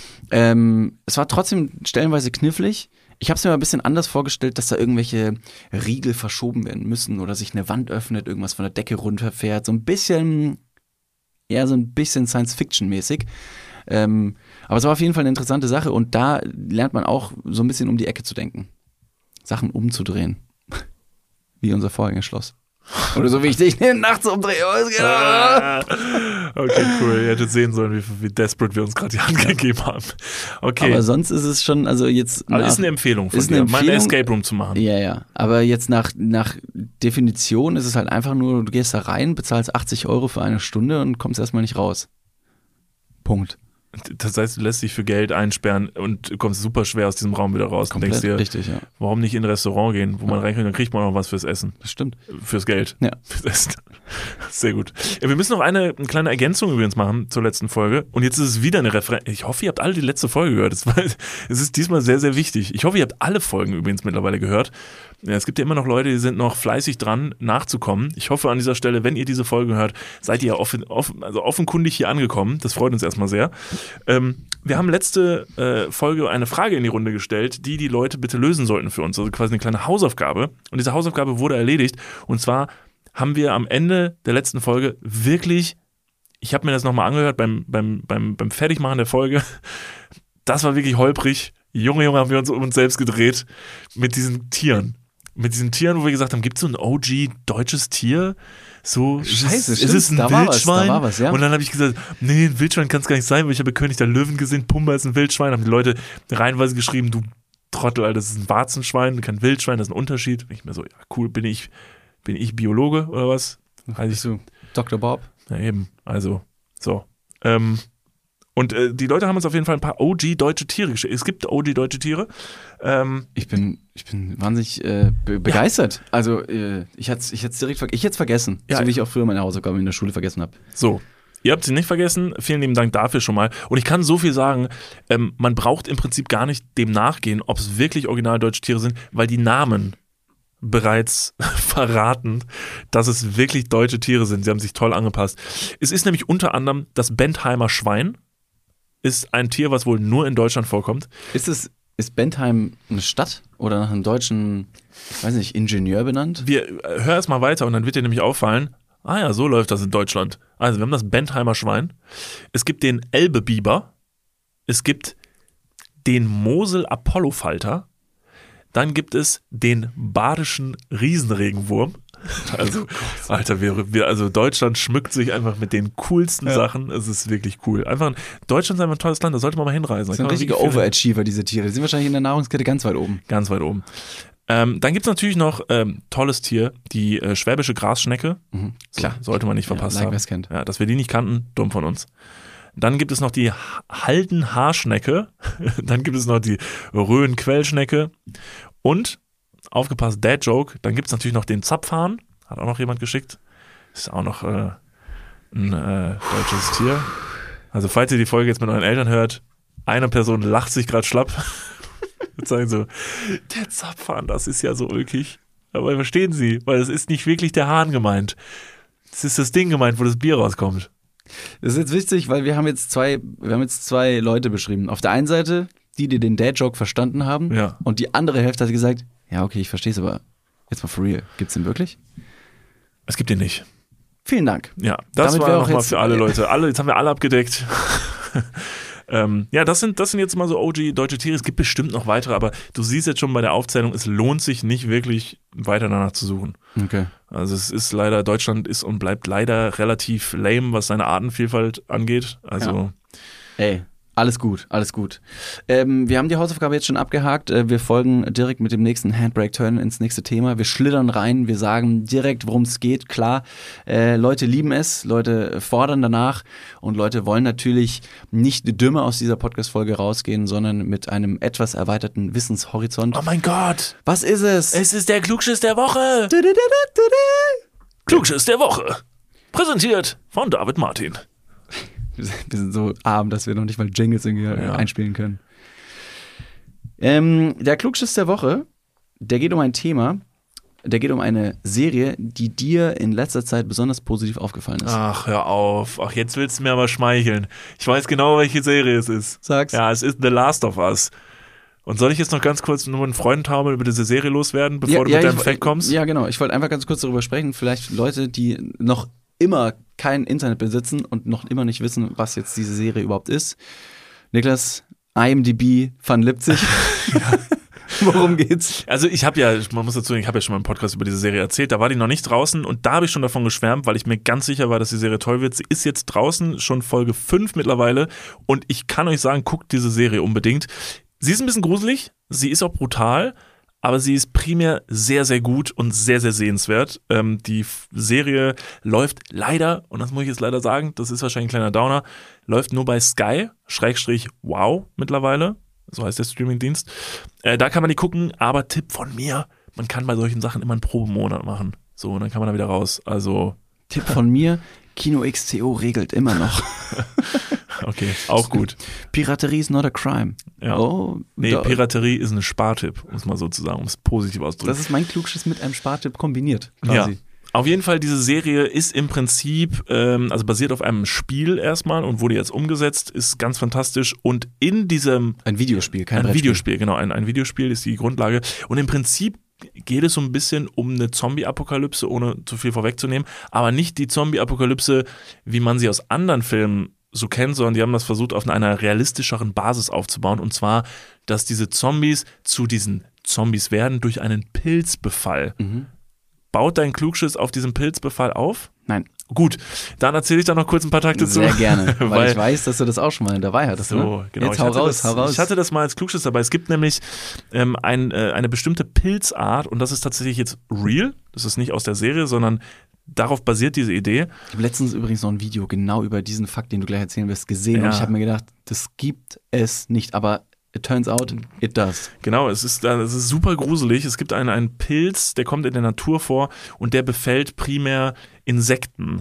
Es war trotzdem stellenweise knifflig. Ich habe es mir mal ein bisschen anders vorgestellt, dass da irgendwelche Riegel verschoben werden müssen oder sich eine Wand öffnet, irgendwas von der Decke runterfährt. So ein bisschen Science-Fiction-mäßig. Aber es war auf jeden Fall eine interessante Sache und da lernt man auch so ein bisschen um die Ecke zu denken. Sachen umzudrehen. Wie unser Vorgängerschloss. Oder so wie ich dich nachts umdrehe. Okay, cool. Ihr hättet sehen sollen, wie desperate wir uns gerade die Hand gegeben haben. Okay. Aber sonst ist es schon, also jetzt. Aber ist eine Empfehlung von dir, mal eine Escape Room zu machen. Ja. Aber jetzt nach Definition ist es halt einfach nur, du gehst da rein, bezahlst 80 € für eine Stunde und kommst erstmal nicht raus. Punkt. Das heißt, du lässt dich für Geld einsperren und kommst super schwer aus diesem Raum wieder raus. Komplett und denkst dir, richtig, ja. Warum nicht in ein Restaurant gehen, wo man reinkommt, dann kriegt man noch was fürs Essen. Das stimmt. Fürs Geld. Ja. Fürs Essen. Sehr gut. Ja, wir müssen noch eine kleine Ergänzung übrigens machen zur letzten Folge. Und jetzt ist es wieder eine Referenz. Ich hoffe, ihr habt alle die letzte Folge gehört. Es ist diesmal sehr, sehr wichtig. Ich hoffe, ihr habt alle Folgen übrigens mittlerweile gehört. Ja, es gibt ja immer noch Leute, die sind noch fleißig dran, nachzukommen. Ich hoffe an dieser Stelle, wenn ihr diese Folge hört, seid ihr ja offenkundig hier angekommen. Das freut uns erstmal sehr. Wir haben letzte Folge eine Frage in die Runde gestellt, die Leute bitte lösen sollten für uns. Also quasi eine kleine Hausaufgabe. Und diese Hausaufgabe wurde erledigt. Und zwar haben wir am Ende der letzten Folge wirklich, ich habe mir das nochmal angehört beim Fertigmachen der Folge, das war wirklich holprig. Junge, haben wir uns um uns selbst gedreht mit diesen Tieren. Mit diesen Tieren, wo wir gesagt haben, gibt es so ein OG deutsches Tier? So, Scheiße, ist es ein Wildschwein? Da war was, ja. Und dann habe ich gesagt, nee, ein Wildschwein kann es gar nicht sein, weil ich habe König der Löwen gesehen, Pumba ist ein Wildschwein. Haben die Leute reihenweise geschrieben, du Trottel, Alter, das ist ein Warzenschwein, kein Wildschwein, das ist ein Unterschied. Und ich mir so, ja cool, bin ich Biologe oder was? Bist du Dr. Bob? Ja eben, also, so. Und die Leute haben uns auf jeden Fall ein paar OG deutsche Tiere geschickt. Es gibt OG deutsche Tiere. Ich bin wahnsinnig begeistert. Ja. Also ich hätte es vergessen. Ja. So wie ich auch früher meine Hausaufgaben in der Schule vergessen habe. So, Ihr habt sie nicht vergessen. Vielen lieben Dank dafür schon mal. Und ich kann so viel sagen, man braucht im Prinzip gar nicht dem nachgehen, ob es wirklich original deutsche Tiere sind, weil die Namen bereits verraten, dass es wirklich deutsche Tiere sind. Sie haben sich toll angepasst. Es ist nämlich unter anderem das Bentheimer Schwein. Ist ein Tier, was wohl nur in Deutschland vorkommt. Ist Bentheim eine Stadt oder nach einem deutschen, ich weiß nicht, Ingenieur benannt? Hör erst mal weiter und dann wird dir nämlich auffallen, ah ja, so läuft das in Deutschland. Also wir haben das Bentheimer Schwein. Es gibt den Elbe-Biber. Es gibt den Mosel-Apollo-Falter. Dann gibt es den badischen Riesenregenwurm. Also, Alter, also Deutschland schmückt sich einfach mit den coolsten Sachen. Es ist wirklich cool. Deutschland ist einfach ein tolles Land, da sollte man mal hinreisen. Das sind richtige Overachiever, diese Tiere. Die sind wahrscheinlich in der Nahrungskette ganz weit oben. Ganz weit oben. Dann gibt es natürlich noch tolles Tier, die schwäbische Grasschnecke. Mhm, klar. Sollte man nicht verpasst haben. Kennt. Ja, dass wir die nicht kannten, dumm von uns. Dann gibt es noch die Haldenhaarschnecke. Dann gibt es noch die Röhrenquellschnecke. Und, aufgepasst, Dad-Joke, dann gibt es natürlich noch den Zapfhahn. Hat auch noch jemand geschickt. Ist auch noch ein deutsches Tier. Also falls ihr die Folge jetzt mit euren Eltern hört, eine Person lacht sich gerade schlapp. Und sagen so, der Zapfhahn, das ist ja so ulkig. Aber verstehen Sie, weil es ist nicht wirklich der Hahn gemeint. Es ist das Ding gemeint, wo das Bier rauskommt. Das ist jetzt wichtig, weil wir haben jetzt zwei Leute beschrieben. Auf der einen Seite, die den Dad-Joke verstanden haben, ja. Und die andere Hälfte hat gesagt, ja okay, ich verstehe es, aber jetzt mal for real. Gibt's den wirklich? Es gibt den nicht. Vielen Dank. Ja, das Damit war auch nochmal für alle Leute. Jetzt haben wir alle abgedeckt. Ja, das sind jetzt mal so OG deutsche Tiere. Es gibt bestimmt noch weitere, aber du siehst jetzt schon bei der Aufzählung, es lohnt sich nicht wirklich weiter danach zu suchen. Okay. Also es ist leider, Deutschland ist und bleibt leider relativ lame, was seine Artenvielfalt angeht. Also Ey, alles gut, alles gut. Wir haben die Hausaufgabe jetzt schon abgehakt. Wir folgen direkt mit dem nächsten Handbrake-Turn ins nächste Thema. Wir schlittern rein, wir sagen direkt, worum es geht. Klar, Leute lieben es, Leute fordern danach und Leute wollen natürlich nicht dümmer aus dieser Podcast-Folge rausgehen, sondern mit einem etwas erweiterten Wissenshorizont. oh mein Gott, Was ist es? es ist der Klugschiss der Woche. Klugschiss der Woche. Präsentiert von David Martin. Wir sind so arm, dass wir noch nicht mal Jingles irgendwie einspielen können. Der Klugschiss der Woche, der geht um ein Thema, der geht um eine Serie, die dir in letzter Zeit besonders positiv aufgefallen ist. Ach, hör auf. Ach, jetzt willst du mir aber schmeicheln. Ich weiß genau, welche Serie es ist. Sag's. Ja, es ist The Last of Us. Und soll ich jetzt noch ganz kurz nur einen Freundentaumel über diese Serie loswerden, bevor du mit deinem Fact kommst? Ja, genau. Ich wollte einfach ganz kurz darüber sprechen. Vielleicht Leute, die noch immer kein Internet besitzen und noch immer nicht wissen, was jetzt diese Serie überhaupt ist. Niklas, IMDb Van Lipzig. Worum geht's? Also man muss dazu sagen, ich habe ja schon mal im Podcast über diese Serie erzählt, da war die noch nicht draußen und da habe ich schon davon geschwärmt, weil ich mir ganz sicher war, dass die Serie toll wird. Sie ist jetzt draußen, schon Folge 5 mittlerweile und ich kann euch sagen, guckt diese Serie unbedingt. Sie ist ein bisschen gruselig, sie ist auch brutal, aber sie ist primär sehr, sehr gut und sehr, sehr sehenswert. Die Serie läuft leider, und das muss ich jetzt leider sagen, das ist wahrscheinlich ein kleiner Downer, läuft nur bei Sky/Wow mittlerweile. So heißt der Streamingdienst. Da kann man die gucken, aber Tipp von mir, man kann bei solchen Sachen immer einen Probemonat machen. So, und dann kann man da wieder raus. Also Tipp von mir, Kino XTO regelt immer noch. Okay, auch gut. Piraterie is not a crime. Ja. Piraterie ist ein Spartipp, um es mal so zu sagen, um es positiv auszudrücken. Das ist mein Klugschiss mit einem Spartipp kombiniert, quasi. Ja. Auf jeden Fall, diese Serie ist im Prinzip, also basiert auf einem Spiel erstmal und wurde jetzt umgesetzt, ist ganz fantastisch und in diesem... Ein Videospiel, kein Brettspiel. Ein Videospiel, genau, ein Videospiel ist die Grundlage und im Prinzip geht es so ein bisschen um eine Zombie-Apokalypse, ohne zu viel vorwegzunehmen, aber nicht die Zombie-Apokalypse, wie man sie aus anderen Filmen so kennt, sondern die haben das versucht, auf einer realistischeren Basis aufzubauen und zwar, dass diese Zombies zu diesen Zombies werden durch einen Pilzbefall. Mhm. Baut dein Klugschiss auf diesem Pilzbefall auf? Nein. Gut, dann erzähle ich da noch kurz ein paar Takte zu. Sehr gerne, weil ich weiß, dass du das auch schon mal dabei hattest. So, ne? Genau. Jetzt hau raus. Ich hatte das mal als Klugschiss dabei. Es gibt nämlich eine bestimmte Pilzart und das ist tatsächlich jetzt real. Das ist nicht aus der Serie, sondern darauf basiert diese Idee. Ich habe letztens übrigens noch ein Video genau über diesen Fakt, den du gleich erzählen wirst, gesehen und ich habe mir gedacht, das gibt es nicht, aber it turns out, it does. Genau, es ist super gruselig. Es gibt einen Pilz, der kommt in der Natur vor und der befällt primär Insekten.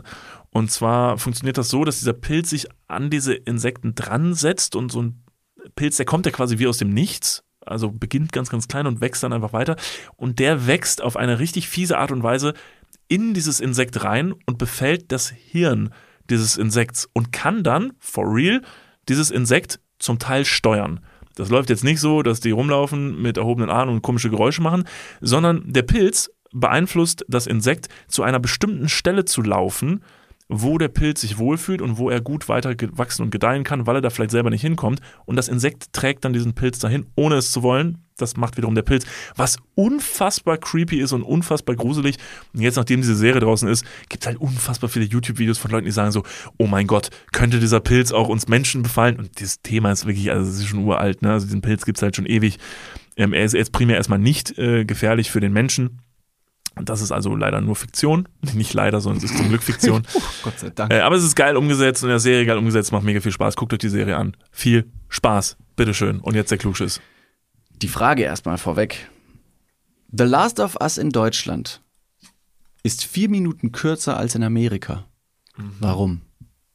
Und zwar funktioniert das so, dass dieser Pilz sich an diese Insekten dran setzt und so ein Pilz, der kommt ja quasi wie aus dem Nichts, also beginnt ganz, ganz klein und wächst dann einfach weiter und der wächst auf eine richtig fiese Art und Weise in dieses Insekt rein und befällt das Hirn dieses Insekts und kann dann, for real, dieses Insekt zum Teil steuern. Das läuft jetzt nicht so, dass die rumlaufen mit erhobenen Armen und komische Geräusche machen, sondern der Pilz beeinflusst das Insekt, zu einer bestimmten Stelle zu laufen, wo der Pilz sich wohlfühlt und wo er gut weiter wachsen und gedeihen kann, weil er da vielleicht selber nicht hinkommt. Und das Insekt trägt dann diesen Pilz dahin, ohne es zu wollen. Das macht wiederum der Pilz, was unfassbar creepy ist und unfassbar gruselig. Und jetzt, nachdem diese Serie draußen ist, gibt es halt unfassbar viele YouTube-Videos von Leuten, die sagen so, oh mein Gott, könnte dieser Pilz auch uns Menschen befallen? Und dieses Thema ist wirklich, also es ist schon uralt, ne? Also diesen Pilz gibt es halt schon ewig. Er ist jetzt primär erstmal nicht gefährlich für den Menschen. Und das ist also leider nur Fiktion. Nicht leider, sondern es ist zum Glück Fiktion. Gott sei Dank. Aber es ist geil umgesetzt und in der Serie geil umgesetzt, macht mega viel Spaß. Guckt euch die Serie an. Viel Spaß. Bitteschön. Und jetzt der Klugschiss. Die Frage erstmal vorweg. The Last of Us in Deutschland ist 4 Minuten kürzer als in Amerika. Warum?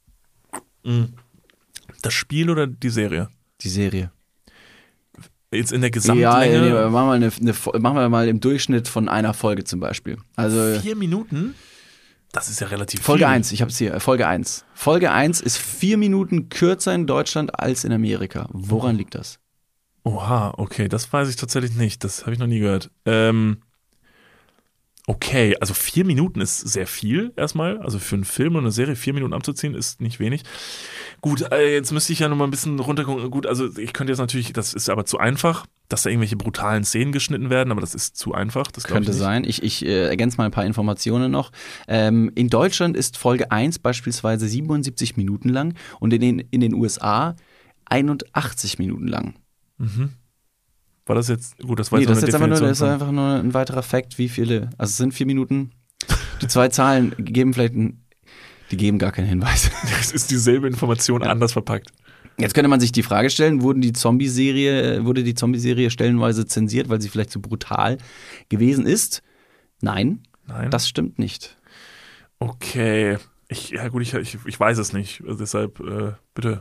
Das Spiel oder die Serie? Die Serie. Jetzt in der Gesamtlänge? Ja, machen wir mal im Durchschnitt von einer Folge zum Beispiel. Also 4 Minuten? Das ist ja relativ Folge viel. 1, ich habe es hier, Folge 1. Folge 1 ist 4 Minuten kürzer in Deutschland als in Amerika. Woran liegt das? Oha, okay, das weiß ich tatsächlich nicht. Das habe ich noch nie gehört. Okay, also 4 Minuten ist sehr viel erstmal. Also für einen Film und eine Serie 4 Minuten abzuziehen ist nicht wenig. Gut, jetzt müsste ich ja noch mal ein bisschen runtergucken. Gut, also ich könnte jetzt natürlich, das ist aber zu einfach, dass da irgendwelche brutalen Szenen geschnitten werden, aber das ist zu einfach. Das könnte sein. Ich ergänze mal ein paar Informationen noch. In Deutschland ist Folge 1 beispielsweise 77 Minuten lang und in den USA 81 Minuten lang. Mhm. War das jetzt, gut, das war jetzt das ist einfach nur ein weiterer Fakt, wie viele, also es sind 4 Minuten. Die zwei Zahlen geben die geben gar keinen Hinweis. Es ist dieselbe Information anders verpackt. Jetzt könnte man sich die Frage stellen, wurde die Zombie-Serie stellenweise zensiert, weil sie vielleicht zu brutal gewesen ist? Nein, das stimmt nicht. Okay, ich weiß es nicht, also deshalb bitte.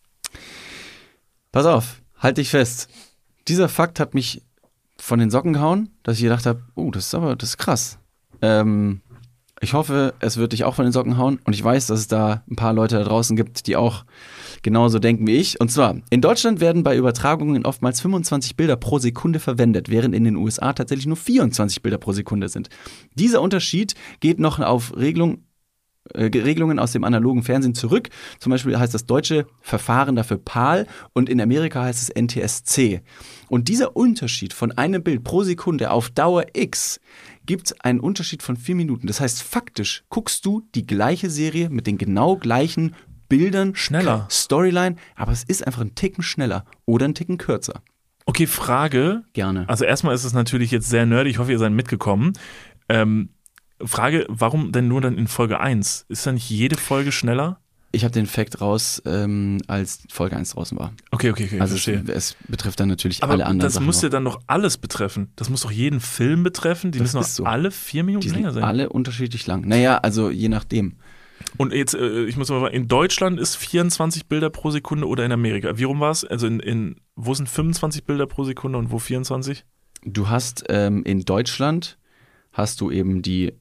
Pass auf, halt dich fest. Dieser Fakt hat mich von den Socken gehauen, dass ich gedacht habe, das ist krass. Ich hoffe, es wird dich auch von den Socken hauen und ich weiß, dass es da ein paar Leute da draußen gibt, die auch genauso denken wie ich. Und zwar, in Deutschland werden bei Übertragungen oftmals 25 Bilder pro Sekunde verwendet, während in den USA tatsächlich nur 24 Bilder pro Sekunde sind. Dieser Unterschied geht noch auf Regelungen aus dem analogen Fernsehen zurück. Zum Beispiel heißt das deutsche Verfahren dafür PAL und in Amerika heißt es NTSC. Und dieser Unterschied von einem Bild pro Sekunde auf Dauer X gibt einen Unterschied von 4 Minuten. Das heißt, faktisch guckst du die gleiche Serie mit den genau gleichen Bildern, schneller, Storyline, aber es ist einfach ein Ticken schneller oder ein Ticken kürzer. Okay, Frage. Gerne. Also erstmal ist es natürlich jetzt sehr nerdy, ich hoffe, ihr seid mitgekommen. Frage, warum denn nur dann in Folge 1? Ist da nicht jede Folge schneller? Ich habe den Fact raus, als Folge 1 draußen war. Okay, also verstehe. Es betrifft dann natürlich aber alle anderen das Sachen. Das muss ja dann doch alles betreffen. Das muss doch jeden Film betreffen. Die müssen doch alle 4 Minuten länger sein. Alle unterschiedlich lang. Naja, also je nachdem. Und jetzt, ich muss mal sagen, in Deutschland ist 24 Bilder pro Sekunde oder in Amerika? Wie rum war es? Also wo sind 25 Bilder pro Sekunde und wo 24? Du hast in Deutschland hast du eben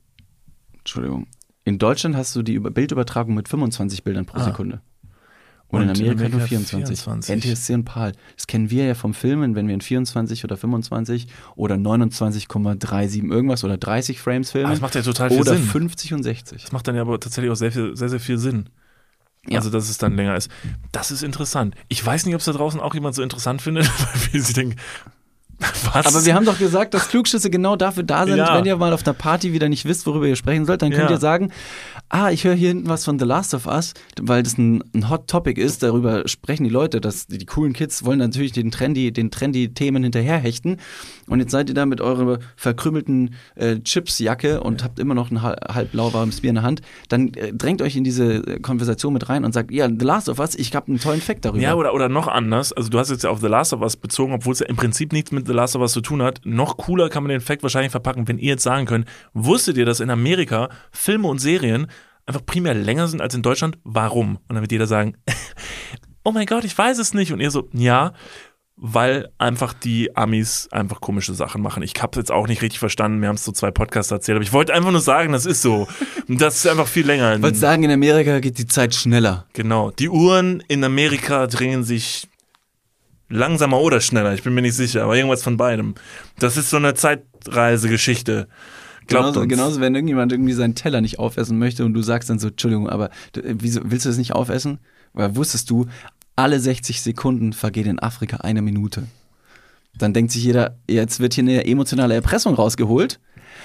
in Deutschland hast du die Bildübertragung mit 25 Bildern pro Sekunde. Und in Amerika nur 24. NTSC und PAL. Das kennen wir ja vom Filmen, wenn wir in 24 oder 25 oder 29,37 irgendwas oder 30 Frames filmen. Das macht ja total viel Sinn. Oder 50 und 60. Das macht dann ja aber tatsächlich auch sehr, sehr viel Sinn. Ja. Also, dass es dann länger ist. Das ist interessant. Ich weiß nicht, ob es da draußen auch jemand so interessant findet, weil sie denken, was? Aber wir haben doch gesagt, dass Klugschüsse genau dafür da sind, wenn ihr mal auf einer Party wieder nicht wisst, worüber ihr sprechen sollt, dann könnt ihr sagen, ich höre hier hinten was von The Last of Us, weil das ein Hot Topic ist, darüber sprechen die Leute, dass die coolen Kids wollen natürlich den trendy Themen hinterherhechten und jetzt seid ihr da mit eurer verkrümelten Chipsjacke und habt immer noch ein halb lauwarmes Bier in der Hand, dann drängt euch in diese Konversation mit rein und sagt, ja, The Last of Us, ich habe einen tollen Fact darüber. Ja, oder noch anders, also du hast jetzt ja auf The Last of Us bezogen, obwohl es ja im Prinzip nichts mit The Last of Us zu tun hat. Noch cooler kann man den Fact wahrscheinlich verpacken, wenn ihr jetzt sagen könnt, wusstet ihr, dass in Amerika Filme und Serien einfach primär länger sind als in Deutschland. Warum? Und dann wird jeder sagen, oh mein Gott, ich weiß es nicht. Und ihr so, ja, weil einfach die Amis einfach komische Sachen machen. Ich hab's jetzt auch nicht richtig verstanden, mir haben es so 2 Podcasts erzählt, aber ich wollte einfach nur sagen, das ist so. Und das ist einfach viel länger. Ich wollte sagen, in Amerika geht die Zeit schneller. Genau, die Uhren in Amerika drehen sich langsamer oder schneller, ich bin mir nicht sicher, aber irgendwas von beidem. Das ist so eine Zeitreisegeschichte. Genauso, wenn irgendjemand irgendwie seinen Teller nicht aufessen möchte und du sagst dann so, Entschuldigung, aber wieso willst du das nicht aufessen? Weil wusstest du, alle 60 Sekunden vergeht in Afrika 1 Minute. Dann denkt sich jeder, jetzt wird hier eine emotionale Erpressung rausgeholt.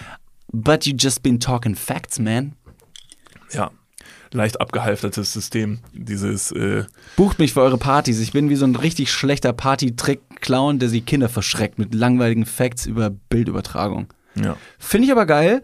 But you just been talking facts, man. Ja, leicht abgehalftertes System. Dieses Bucht mich für eure Partys. Ich bin wie so ein richtig schlechter Party-Trick-Clown, der die Kinder verschreckt mit langweiligen Facts über Bildübertragung. Ja. Finde ich aber geil.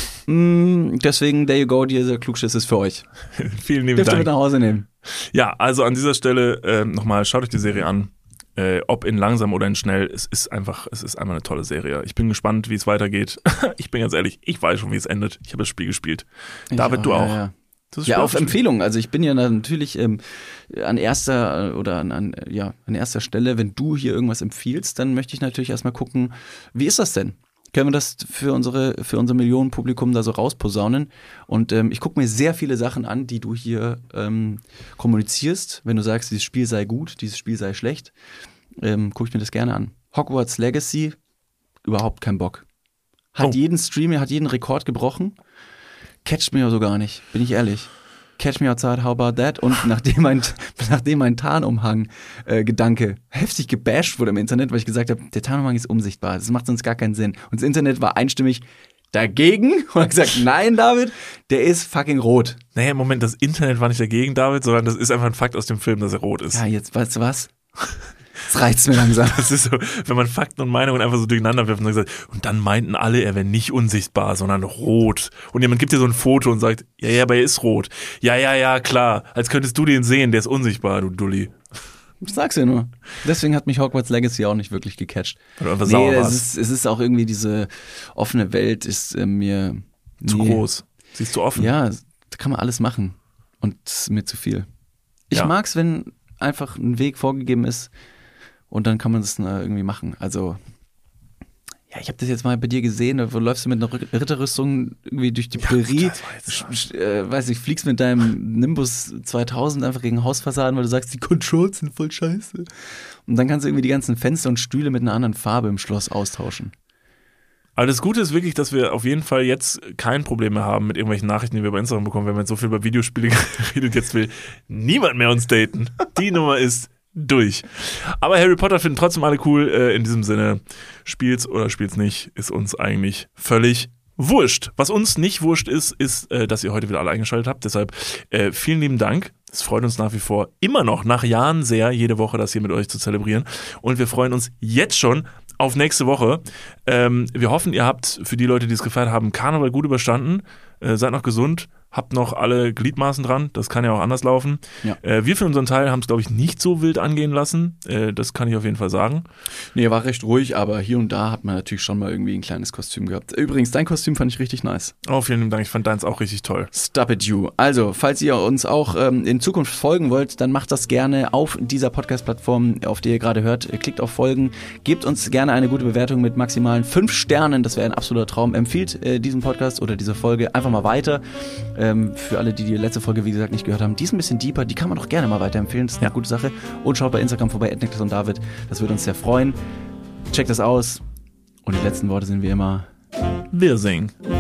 Deswegen, there you go, dieser Klugschiss ist für euch. Vielen lieben Dürft ihr Dank. mit nach Hause nehmen. Ja, also an dieser Stelle nochmal, schaut euch die Serie an. Ob in langsam oder in schnell, es ist einfach eine tolle Serie. Ich bin gespannt, wie es weitergeht. Ich bin ganz ehrlich, ich weiß schon, wie es endet. Ich habe das Spiel gespielt. David, du auch. Ja. Das Ja, auf Empfehlung. Also ich bin ja natürlich an erster Stelle, wenn du hier irgendwas empfiehlst, dann möchte ich natürlich erstmal gucken, wie ist das denn? Können wir das für unser Millionenpublikum da so rausposaunen? Und ich gucke mir sehr viele Sachen an, die du hier kommunizierst. Wenn du sagst, dieses Spiel sei gut, dieses Spiel sei schlecht, gucke ich mir das gerne an. Hogwarts Legacy, überhaupt kein Bock. Hat jeden Stream, hat jeden Rekord gebrochen. Catcht mir so gar nicht, bin ich ehrlich. Catch Me Outside, how about that? Und nachdem mein Tarnumhang-Gedanke heftig gebasht wurde im Internet, weil ich gesagt habe, der Tarnumhang ist unsichtbar, das macht sonst gar keinen Sinn. Und das Internet war einstimmig dagegen und hat gesagt, nein, David, der ist fucking rot. Naja, Moment, das Internet war nicht dagegen, David, sondern das ist einfach ein Fakt aus dem Film, dass er rot ist. Ja, jetzt, weißt du was? Jetzt reicht's mir langsam. Das ist so, wenn man Fakten und Meinungen einfach so durcheinander wirft und sagt, und dann meinten alle, er wäre nicht unsichtbar, sondern rot. Und jemand gibt dir so ein Foto und sagt, ja, aber er ist rot. Ja, klar. Als könntest du den sehen, der ist unsichtbar, du Dulli. Ich sag's ja nur. Deswegen hat mich Hogwarts Legacy auch nicht wirklich gecatcht. Weil du einfach sauer warst. Es ist auch irgendwie diese offene Welt ist mir zu groß. Siehst du offen? Ja, da kann man alles machen. Und es ist mir zu viel. Ich mag's, wenn einfach ein Weg vorgegeben ist und dann kann man das irgendwie machen. Also, ja, ich habe das jetzt mal bei dir gesehen, da läufst du mit einer Ritterrüstung irgendwie durch die Prärie, fliegst mit deinem Nimbus 2000 einfach gegen Hausfassaden, weil du sagst, die Controls sind voll scheiße. Und dann kannst du irgendwie die ganzen Fenster und Stühle mit einer anderen Farbe im Schloss austauschen. Aber das Gute ist wirklich, dass wir auf jeden Fall jetzt kein Problem mehr haben mit irgendwelchen Nachrichten, die wir bei Instagram bekommen. Wir haben jetzt so viel über Videospiele geredet, jetzt will niemand mehr uns daten. Die Nummer ist durch. Aber Harry Potter finden trotzdem alle cool. In diesem Sinne, spielt's oder spielt's nicht, ist uns eigentlich völlig wurscht. Was uns nicht wurscht ist, dass ihr heute wieder alle eingeschaltet habt. Deshalb vielen lieben Dank. Es freut uns nach wie vor immer noch, nach Jahren sehr, jede Woche das hier mit euch zu zelebrieren. Und wir freuen uns jetzt schon auf nächste Woche. Wir hoffen, ihr habt für die Leute, die es gefeiert haben, Karneval gut überstanden. Seid noch gesund. Habt noch alle Gliedmaßen dran, das kann ja auch anders laufen. Ja. Wir für unseren Teil haben es, glaube ich, nicht so wild angehen lassen. Das kann ich auf jeden Fall sagen. Nee, war recht ruhig, aber hier und da hat man natürlich schon mal irgendwie ein kleines Kostüm gehabt. Übrigens, dein Kostüm fand ich richtig nice. Oh, vielen Dank, ich fand deins auch richtig toll. Stop it you. Also, falls ihr uns auch in Zukunft folgen wollt, dann macht das gerne auf dieser Podcast-Plattform, auf der ihr gerade hört. Klickt auf Folgen, gebt uns gerne eine gute Bewertung mit maximalen 5 Sternen. Das wäre ein absoluter Traum. Empfiehlt diesen Podcast oder diese Folge einfach mal weiter. Für alle, die letzte Folge, wie gesagt, nicht gehört haben, die ist ein bisschen deeper, die kann man doch gerne mal weiterempfehlen, das ist eine gute Sache. Und schaut bei Instagram vorbei, @Niklas und David, das würde uns sehr freuen. Checkt das aus. Und die letzten Worte sind wie immer: Wir singen.